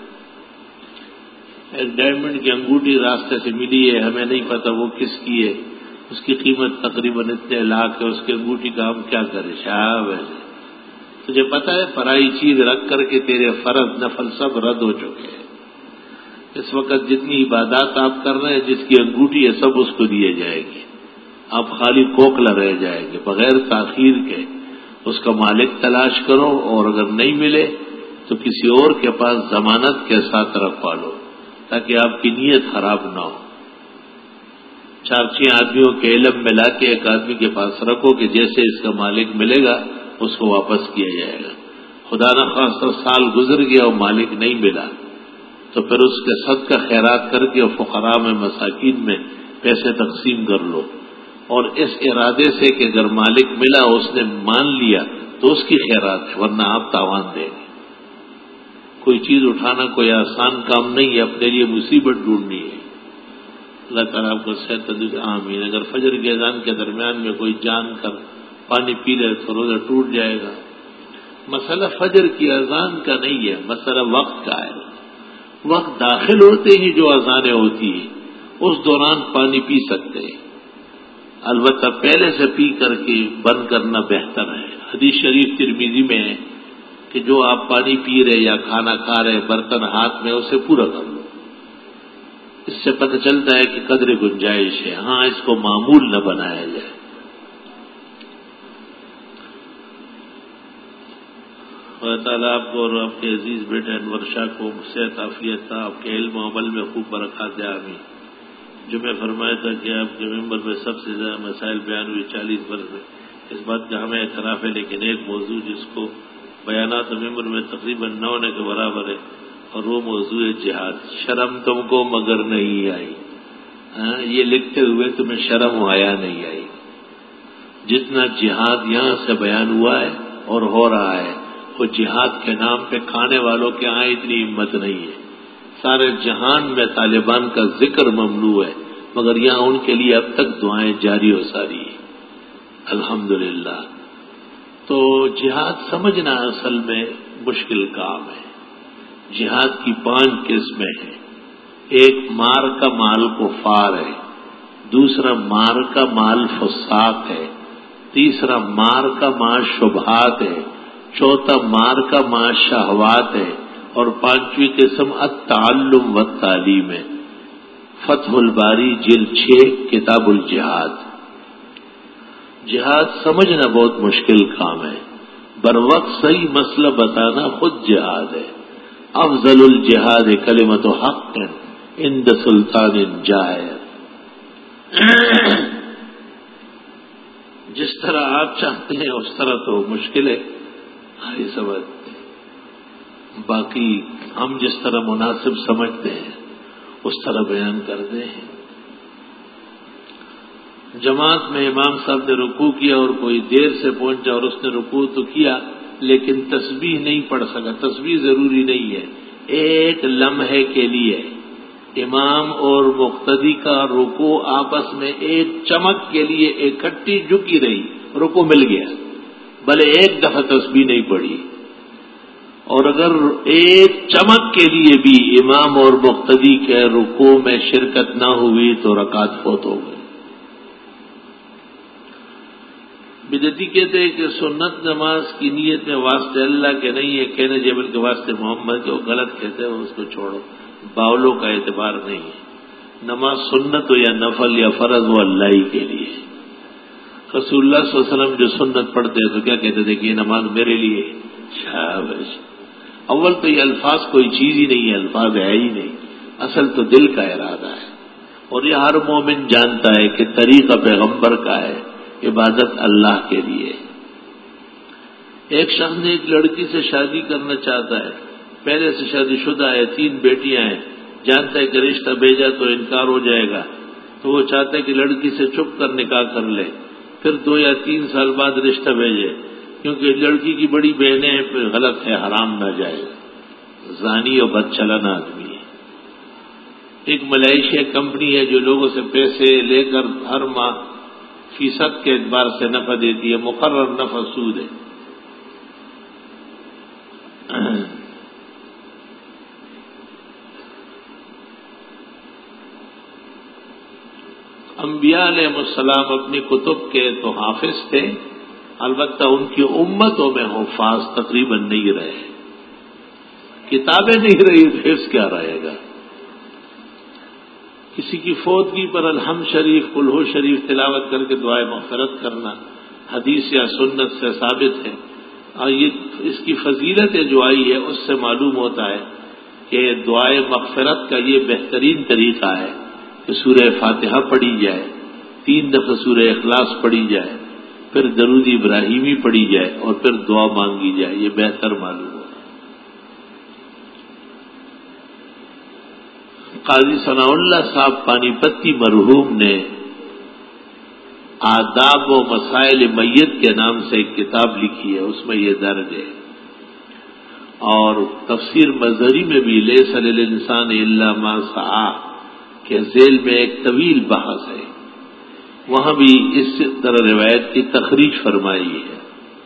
ایک ڈائمنڈ کی انگوٹھی راستے سے ملی ہے، ہمیں نہیں پتا وہ کس کی ہے، اس کی قیمت تقریباً اتنے لاکھ ہے، اس کی انگوٹھی کا ہم کیا کریں؟ شاہ ویسے تجھے پتا ہے پرائی چیز رکھ کر کے تیرے فرض نفل سب رد ہو چکے ہیں۔ اس وقت جتنی عبادات آپ کر رہے ہیں، جس کی انگوٹھی ہے سب اس کو دیے جائے گی، آپ خالی کوکلا رہ جائیں گے بغیر تاخیر کے۔ اس کا مالک تلاش کرو، اور اگر نہیں ملے تو کسی اور کے پاس ضمانت کے ساتھ رکھوا لو تاکہ آپ کی نیت خراب نہ ہو۔ چار چھ آدمیوں کے علم میں لا کے ایک آدمی کے پاس رکھو کہ جیسے اس کا مالک ملے گا اس کو واپس کیا جائے گا۔ خدا نہ خواستہ سال گزر گیا اور مالک نہیں ملا تو پھر اس کے صدقہ خیرات کر کے فقراء میں مساکین میں پیسے تقسیم کر لو، اور اس ارادے سے کہ اگر مالک ملا اس نے مان لیا تو اس کی خیرات ہے، ورنہ آپ تاوان دیں گے۔ کوئی چیز اٹھانا کوئی آسان کام نہیں ہے، اپنے لیے مصیبت ڈھونڈنی ہے۔ اللہ تعالیٰ آپ کو صحت تندرستی آمین۔ اگر فجر کی اذان کے درمیان میں کوئی جان کر پانی پی لے تو روزہ ٹوٹ جائے گا۔ مسئلہ فجر کی اذان کا نہیں ہے، مسئلہ وقت کا ہے۔ وقت داخل ہوتے ہی جو اذانیں ہوتی ہیں اس دوران پانی پی سکتے ہیں، البتہ پہلے سے پی کر کے بند کرنا بہتر ہے۔ حدیث شریف ترمذی میں ہے کہ جو آپ پانی پی رہے یا کھانا کھا رہے برتن ہاتھ میں اسے پورا کر لو۔ اس سے پتہ چلتا ہے کہ قدر گنجائش ہے، ہاں اس کو معمول نہ بنایا جائے۔ اللہ تعالیٰ آپ کو اور آپ کے عزیز بیٹے انور شاہ کو صحت عافیت تھا، آپ کے علم و عمل میں خوب برکات دے، آمین۔ جو میں فرمایا تھا کہ آپ کے ممبر میں سب سے زیادہ مسائل بیان ہوئے چالیس برس میں، اس بات کا ہمیں اعتراف ہے، لیکن ایک موضوع جس کو بیانات ممبر میں تقریباً نہ ہونے کے برابر ہے، اور وہ موضوع ہے جہاد۔ شرم تم کو مگر نہیں آئی، ہاں یہ لکھتے ہوئے تمہیں شرم و حیا نہیں آئی۔ جتنا جہاد یہاں سے بیان ہوا ہے اور ہو رہا ہے وہ جہاد کے نام پہ کھانے والوں کے ہاں اتنی ہمت نہیں ہے۔ سارے جہان میں طالبان کا ذکر ممنوع ہے، مگر یہاں ان کے لیے اب تک دعائیں جاری و ساری ہیں، الحمدللہ۔ تو جہاد سمجھنا اصل میں مشکل کام ہے۔ جہاد کی پانچ قسمیں ہیں۔ ایک مار کا مال کفار ہے، دوسرا مار کا مال فساق ہے، تیسرا مار کا مال شبہات ہے، چوتھا مار کا مال شہوات ہے، اور پانچویں قسم التعلم والتعلیم ہے۔ فتح الباری جلد چھ کتاب الجہاد۔ جہاد سمجھنا بہت مشکل کام ہے، بر وقت صحیح مسئلہ بتانا خود جہاد ہے۔ افضل الجہاد کلمۃ حق عند سلطان جائر۔ جس طرح آپ چاہتے ہیں اس طرح تو مشکل ہے، ہری سمجھ، باقی ہم جس طرح مناسب سمجھتے ہیں اس طرح بیان کرتے ہیں۔ جماعت میں امام صاحب نے رکوع کیا اور کوئی دیر سے پہنچا اور اس نے رکوع تو کیا لیکن تسبیح نہیں پڑھ سکا۔ تسبیح ضروری نہیں ہے، ایک لمحے کے لیے امام اور مقتدی کا رکوع آپس میں ایک چمک کے لیے اکٹھی جھکی رہی، رکوع مل گیا، بھلے ایک دفعہ تسبیح نہیں پڑھی۔ اور اگر ایک چمک کے لیے بھی امام اور مقتدی کے رکوع میں شرکت نہ ہوئی تو رکعت فوت ہو گئی۔ بدعتی کہتے ہیں کہ سنت نماز کی نیت میں واسطے اللہ کے نہیں ہے، کہنے جبل کے واسطے محمد کے، وہ غلط کہتے ہیں، اس کو چھوڑو، باولوں کا اعتبار نہیں ہے۔ نماز سنت ہو یا نفل یا فرض وہ اللہ ہی کے لیے۔ رسول اللہ صلی اللہ علیہ وسلم جو سنت پڑھتے ہیں تو کیا کہتے تھے کہ یہ نماز میرے لیے شاباش۔ اول تو یہ الفاظ کوئی چیز ہی نہیں ہے، الفاظ ہے ہی نہیں، اصل تو دل کا ارادہ ہے، اور یہ ہر مومن جانتا ہے کہ طریقہ پیغمبر کا ہے، عبادت اللہ کے لیے۔ ایک شخص نے ایک لڑکی سے شادی کرنا چاہتا ہے، پہلے سے شادی شدہ ہے، تین بیٹیاں ہیں، جانتا ہے کہ رشتہ بھیجا تو انکار ہو جائے گا، تو وہ چاہتا ہے کہ لڑکی سے چھپ کر نکاح کر لے، پھر دو یا تین سال بعد رشتہ بھیجے، کیونکہ لڑکی کی بڑی بہنیں ہیں، پھر غلط ہے، حرام نہ جائے گا، زانی اور بد چلن آدمی ہے۔ ایک ملائیشیا کمپنی ہے جو لوگوں سے پیسے لے کر ہر ماہ فیصد کے اعتبار سے نفع دیتی ہے، مقرر نفع سود ہے، انبیاء علیہ السلام اپنی کتب کے تو حافظ تھے، البتہ ان کی امتوں میں حفاظ تقریباً نہیں رہے، کتابیں نہیں رہی، حفظ کیا رہے گا؟ کسی کی فوتگی پر الحمد شریف قل ہو شریف تلاوت کر کے دعائے مغفرت کرنا حدیث یا سنت سے ثابت ہے، اور یہ اس کی فضیلت جو آئی ہے اس سے معلوم ہوتا ہے کہ دعائے مغفرت کا یہ بہترین طریقہ ہے کہ سورہ فاتحہ پڑھی جائے، تین دفعہ سورہ اخلاص پڑھی جائے، پھر درود ابراہیمی پڑھی جائے اور پھر دعا مانگی جائے، یہ بہتر معلوم ہوتا ہے۔ قاضی ثناء اللہ صاحب پانی پتی مرحوم نے آداب و مسائل میت کے نام سے ایک کتاب لکھی ہے، اس میں یہ درج ہے، اور تفسیر مظہری میں بھی لیس للانسان الا ما سعی کے ذیل میں ایک طویل بحث ہے، وہاں بھی اس طرح روایت کی تخریج فرمائی ہے۔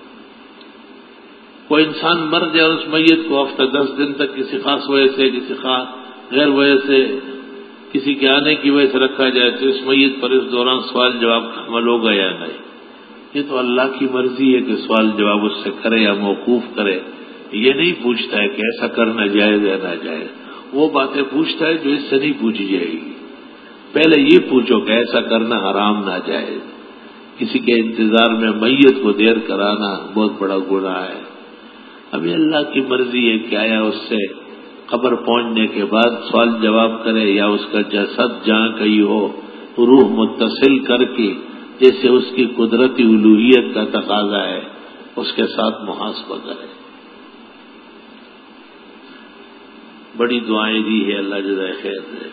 کوئی انسان مر جائے اور اس میت کو ہفتہ دس دن تک کسی خاص وجہ سے کسی خاص غیر وجہ سے کسی کے آنے کی وجہ سے رکھا جائے تو اس میت پر اس دوران سوال جواب کا عمل ہوگا یا نہیں؟ یہ تو اللہ کی مرضی ہے کہ سوال جواب اس سے کرے یا موقوف کرے، یہ نہیں پوچھتا ہے کہ ایسا کرنا جائز یا نہ جائز، وہ باتیں پوچھتا ہے جو اس سے نہیں پوچھی جائے گی۔ پہلے یہ پوچھو کہ ایسا کرنا حرام نہ جائز، کسی کے انتظار میں میت کو دیر کرانا بہت بڑا گناہ ہے۔ ابھی اللہ کی مرضی ہے کہ آیا اس سے قبر پہنچنے کے بعد سوال جواب کرے یا اس کا جسد جہاں کہیں ہو روح متصل کر کے جیسے اس کی قدرتی الوہیت کا تقاضا ہے اس کے ساتھ محاسبہ کرے۔ بڑی دعائیں دی ہے، اللہ جزائے خیر دے۔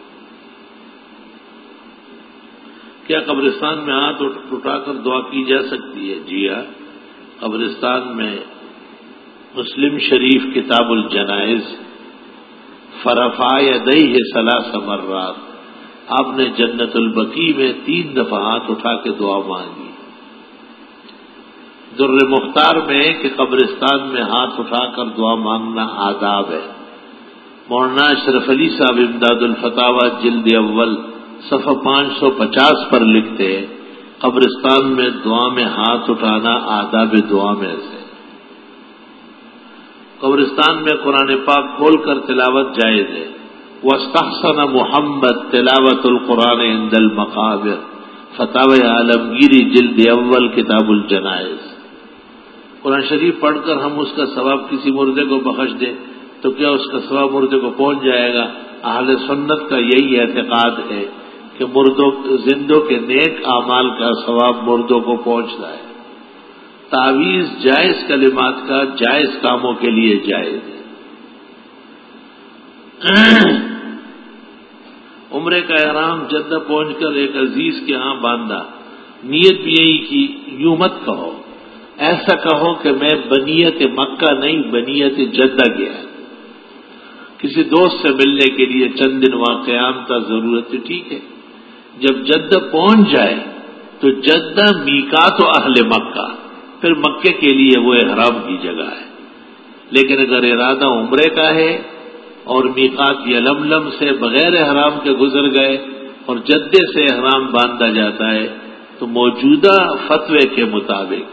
کیا قبرستان میں ہاتھ اٹھا کر دعا کی جا سکتی ہے؟ جی ہاں، قبرستان میں مسلم شریف کتاب الجنائز فرفع یدیہ ثلاث مرات، آپ نے جنت البقیع میں تین دفعہ ہاتھ اٹھا کے دعا مانگی۔ در مختار میں کہ قبرستان میں ہاتھ اٹھا کر دعا مانگنا آداب ہے۔ مولانا اشرف علی صاحب امداد الفتاوی جلد اول صفحہ پانچ سو پچاس پر لکھتے ہیں قبرستان میں دعا میں ہاتھ اٹھانا آداب دعا میں سے۔ قبرستان میں قرآن پاک کھول کر تلاوت جائز ہے۔ واستحسن محمد تلاوت القرآن عند المقابر، فتاوی عالمگیری جلد اول کتاب الجنائز۔ قرآن شریف پڑھ کر ہم اس کا ثواب کسی مردے کو بخش دیں تو کیا اس کا ثواب مردے کو پہنچ جائے گا؟ اہل سنت کا یہی اعتقاد ہے کہ مردوں زندوں کے نیک اعمال کا ثواب مردوں کو پہنچتا ہے۔ تعویذ جائز کلمات کا جائز کاموں کے لیے جائز ہے۔ عمرے کا احرام جدہ پہنچ کر ایک عزیز کے ہاں باندھا، نیت بھی یہی کی، یوں مت کہو، ایسا کہو کہ میں بنیت مکہ نہیں بنیت جدہ گیا، کسی دوست سے ملنے کے لیے چند دن وہاں قیام تھا، ضرورت ہے، ٹھیک ہے۔ جب جدہ پہنچ جائے تو جدہ میقات و اہل مکہ، پھر مکے کے لیے وہ احرام کی جگہ ہے۔ لیکن اگر ارادہ عمرے کا ہے اور میقات یلملم سے بغیر احرام کے گزر گئے اور جدے سے احرام باندھا جاتا ہے تو موجودہ فتوے کے مطابق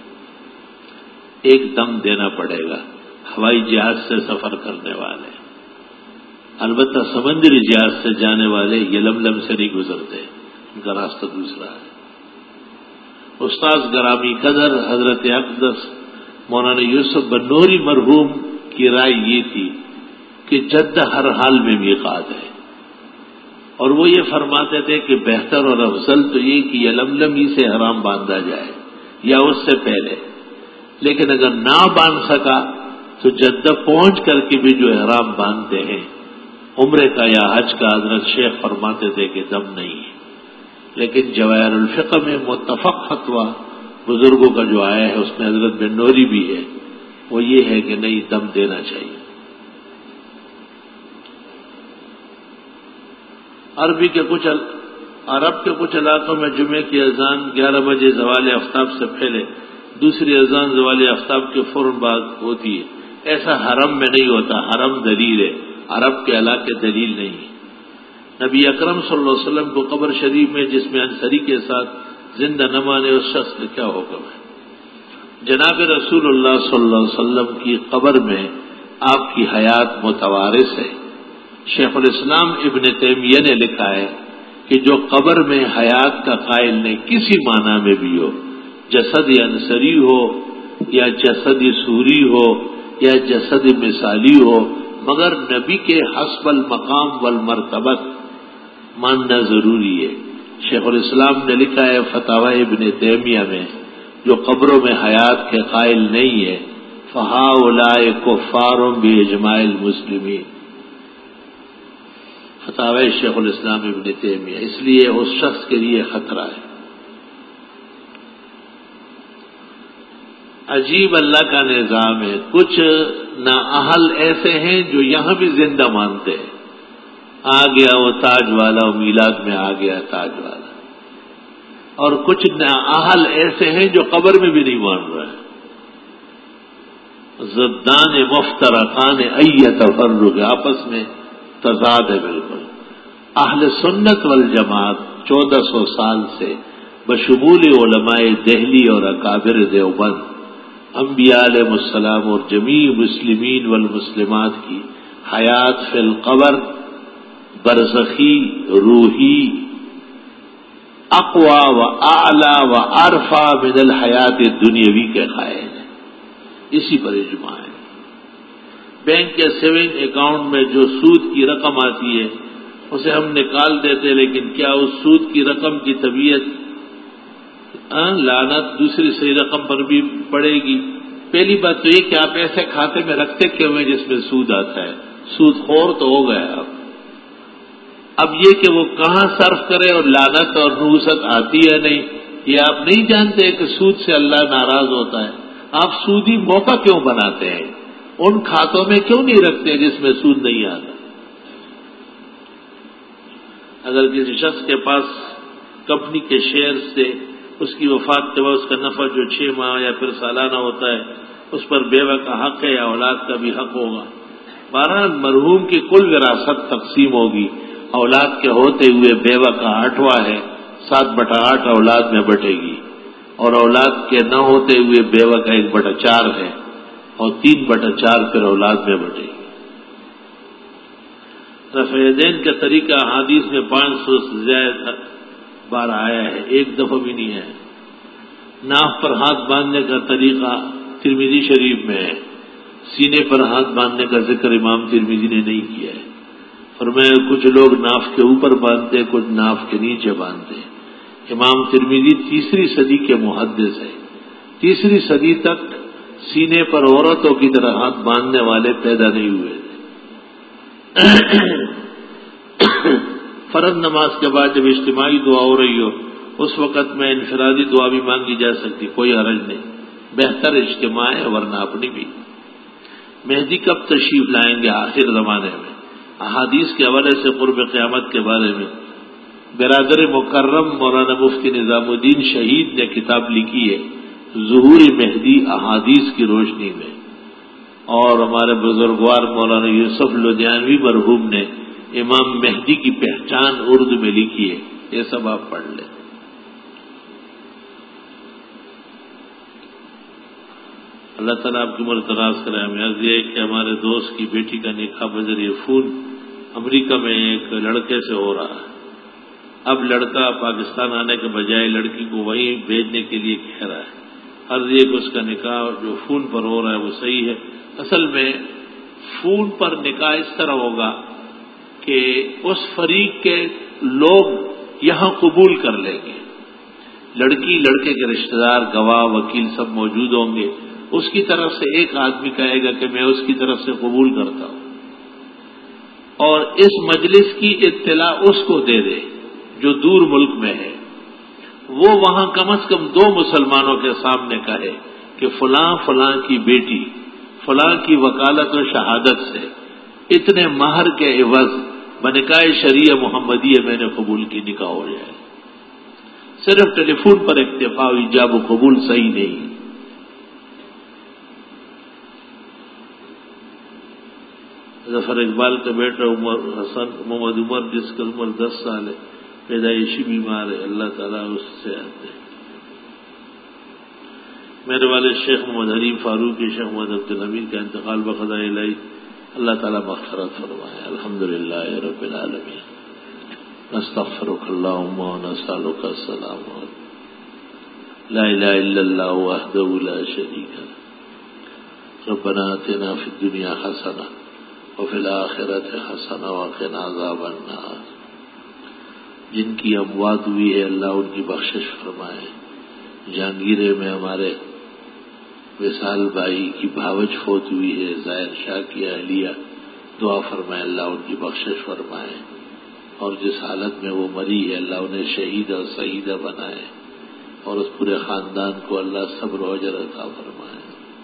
ایک دم دینا پڑے گا ہوائی جہاز سے سفر کرنے والے۔ البتہ سمندری جہاز سے جانے والے یلملم سے نہیں گزرتے، ان کا راستہ دوسرا ہے۔ استاذ گرامی قدر حضرت اقدس مولانا یوسف بنوری مرحوم کی رائے یہ تھی کہ جدہ ہر حال میں میقات ہے، اور وہ یہ فرماتے تھے کہ بہتر اور افضل تو یہ کہ یلملم ہی سے حرام باندھا جائے یا اس سے پہلے، لیکن اگر نہ باندھ سکا تو جدہ پہنچ کر کے بھی جو احرام باندھتے ہیں عمرے کا یا حج کا، حضرت شیخ فرماتے تھے کہ دم نہیں ہے۔ لیکن جواہر الفقہ میں متفق فتویٰ بزرگوں کا جو آیا ہے اس میں حضرت بنوری بھی ہے، وہ یہ ہے کہ نہیں، دم دینا چاہیے۔ عربی کے کچھ عرب کے کچھ علاقوں میں جمعے کی اذان گیارہ بجے زوال آفتاب سے پہلے، دوسری اذان زوال آفتاب کے فوراً بعد ہوتی ہے۔ ایسا حرم میں نہیں ہوتا، حرم دلیل ہے، عرب کے علاقے دلیل نہیں ہے۔ نبی اکرم صلی اللہ علیہ وسلم کو قبر شریف میں جس میں انصری کے ساتھ زندہ نہ مانے اس شخص کا کیا حکم ہے؟ جناب رسول اللہ صلی اللہ علیہ وسلم کی قبر میں آپ کی حیات متوارث ہے. شیخ الاسلام ابن تیمیہ نے لکھا ہے کہ جو قبر میں حیات کا قائل نہیں کسی معنی میں بھی ہو، جسد انصری ہو یا جسد سوری ہو یا جسد مثالی ہو، مگر نبی کے حسب المقام والمرتبت ماننا ضروری ہے. شیخ الاسلام نے لکھا ہے فتاوی ابن تیمیہ میں جو قبروں میں حیات کے قائل نہیں ہے فہؤلاء کفار باجماع المسلمین. فتاوی شیخ الاسلام ابن تیمیہ. اس لیے اس شخص کے لیے خطرہ ہے. عجیب اللہ کا نظام ہے. کچھ نااہل ایسے ہیں جو یہاں بھی زندہ مانتے ہیں. آ گیا وہ تاج والا، وہ میلاد میں آ گیا تاج والا. اور کچھ نااہل ایسے ہیں جو قبر میں بھی نہیں مان رہے. زدان مفترقان ای تفرق، آپس میں تضاد ہے بالکل. اہل سنت والجماعت چودہ سو سال سے بشمول علماء دہلی اور اکابر دیوبند، انبیاء علیہ السلام اور جمیع مسلمین والمسلمات کی حیات فی القبر برزخی روحی اقوا و اعلی و عرفا من الحیات دنیاوی کے قائل ہیں. اسی پر اجماع ہے. بینک کے سیونگ اکاؤنٹ میں جو سود کی رقم آتی ہے اسے ہم نکال دیتے، لیکن کیا اس سود کی رقم کی طبیعت لعنت دوسری صحیح رقم پر بھی پڑے گی؟ پہلی بات تو یہ کہ آپ ایسے کھاتے میں رکھتے کیوں ہیں جس میں سود آتا ہے؟ سود خور تو ہو گیا. اب اب یہ کہ وہ کہاں صرف کرے اور لعنت اور نحوست آتی ہے نہیں، یہ آپ نہیں جانتے کہ سود سے اللہ ناراض ہوتا ہے. آپ سودی موقع کیوں بناتے ہیں؟ ان کھاتوں میں کیوں نہیں رکھتے جس میں سود نہیں آتا؟ اگر کسی شخص کے پاس کمپنی کے شیئر سے اس کی وفات کے بعد اس کا نفع جو چھ ماہ یا پھر سالانہ ہوتا ہے اس پر بیوہ کا حق ہے یا اولاد کا بھی حق ہوگا. بہرحال مرحوم کی کل وراثت تقسیم ہوگی. اولاد کے ہوتے ہوئے بیوہ کا آٹھواں ہے، سات بٹا آٹھ اولاد میں بٹے گی، اور اولاد کے نہ ہوتے ہوئے بیوہ کا ایک بٹا چار ہے، اور تین بٹا چار پھر اولاد میں بٹے گی. رفع دین کا طریقہ حدیث میں پانچ سو سے زیادہ بار آیا ہے، ایک دفعہ بھی نہیں ہے. ناف پر ہاتھ باندھنے کا طریقہ ترمذی شریف میں ہے. سینے پر ہاتھ باندھنے کا ذکر امام ترمذی نے نہیں کیا ہے. فرمایا کچھ لوگ ناف کے اوپر باندھتے، کچھ ناف کے نیچے باندھتے. امام ترمذی تیسری صدی کے محدث ہے. تیسری صدی تک سینے پر عورتوں کی طرح ہاتھ باندھنے والے پیدا نہیں ہوئے تھے. فرض نماز کے بعد جب اجتماعی دعا ہو رہی ہو اس وقت میں انفرادی دعا بھی مانگی جا سکتی، کوئی حرج نہیں. بہتر اجتماع ہے، ورنہ اپنی بھی. مہدی کب تشریف لائیں گے؟ آخر زمانے میں. احادیث کے حوالے سے قرب قیامت کے بارے میں برادر مکرم مولانا مفتی نظام الدین شہید نے کتاب لکھی ہے ظہور مہدی احادیث کی روشنی میں، اور ہمارے بزرگوار مولانا یوسف لدھیانوی مرحوم نے امام مہدی کی پہچان اردو میں لکھی ہے. یہ سب آپ پڑھ لیں. اللہ تعالیٰ آپ کی عمر دراز کرے. ہمیں عرض یہ کہ ہمارے دوست کی بیٹی کا نکاح بذریعہ فون امریکہ میں ایک لڑکے سے ہو رہا ہے. اب لڑکا پاکستان آنے کے بجائے لڑکی کو وہیں بھیجنے کے لیے کہہ رہا ہے. عرض یہ کہ اس کا نکاح جو فون پر ہو رہا ہے وہ صحیح ہے. اصل میں فون پر نکاح اس طرح ہوگا کہ اس فریق کے لوگ یہاں قبول کر لیں گے. لڑکی لڑکے کے رشتہ دار گواہ وکیل سب موجود ہوں گے. اس کی طرف سے ایک آدمی کہے گا کہ میں اس کی طرف سے قبول کرتا ہوں، اور اس مجلس کی اطلاع اس کو دے دے جو دور ملک میں ہے. وہ وہاں کم از کم دو مسلمانوں کے سامنے کہے کہ فلاں فلاں کی بیٹی فلاں کی وکالت و شہادت سے اتنے مہر کے عوض بنکاح شریعہ محمدیہ میں نے قبول کی، نکاح ہو جائے. صرف ٹیلی فون پر اکتفا ایجاب و قبول صحیح نہیں. ظفر اقبال کا بیٹا عمر حسن محمد عمر جس کا عمر دس سال ہے پیدائشی بیمار ہے، اللہ تعالیٰ اس سے آتے ہیں۔ میرے والد شیخ محمد حریم فاروقی شیخ محمد عبد الحمید کا انتقال بقضاء الہی، اللہ تعالیٰ مغفرت فرمائے۔ الحمدللہ رب العالمین، نستغفرک اللہم ونسألک السلام علیکم، لا الہ الا اللہ وحدہ لا شریک لہ، ربنا آتنا فی الدنیا حسنہ وفی الآخرۃ حسنہ وقنا عذاب النار۔ جن کی اموات ہوئی ہے اللہ ان کی بخشش فرمائے۔ جہانگیرے میں ہمارے وصال بھائی کی بھاوج فوت ہوئی ہے، ظاہر شاہ کی اہلیہ، دعا فرمائے اللہ ان کی بخشش فرمائے، اور جس حالت میں وہ مری ہے اللہ انہیں شہید اور سعیدہ بنائے، اور اس پورے خاندان کو اللہ صبر و اجر عطا فرمائے۔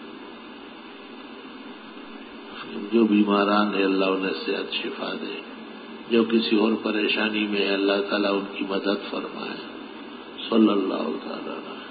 جو بیماران ہیں اللہ انہیں صحت شفا دے، جو کسی اور پریشانی میں ہے اللہ تعالیٰ ان کی مدد فرمائے۔ صلی اللہ تعالیٰ علیہ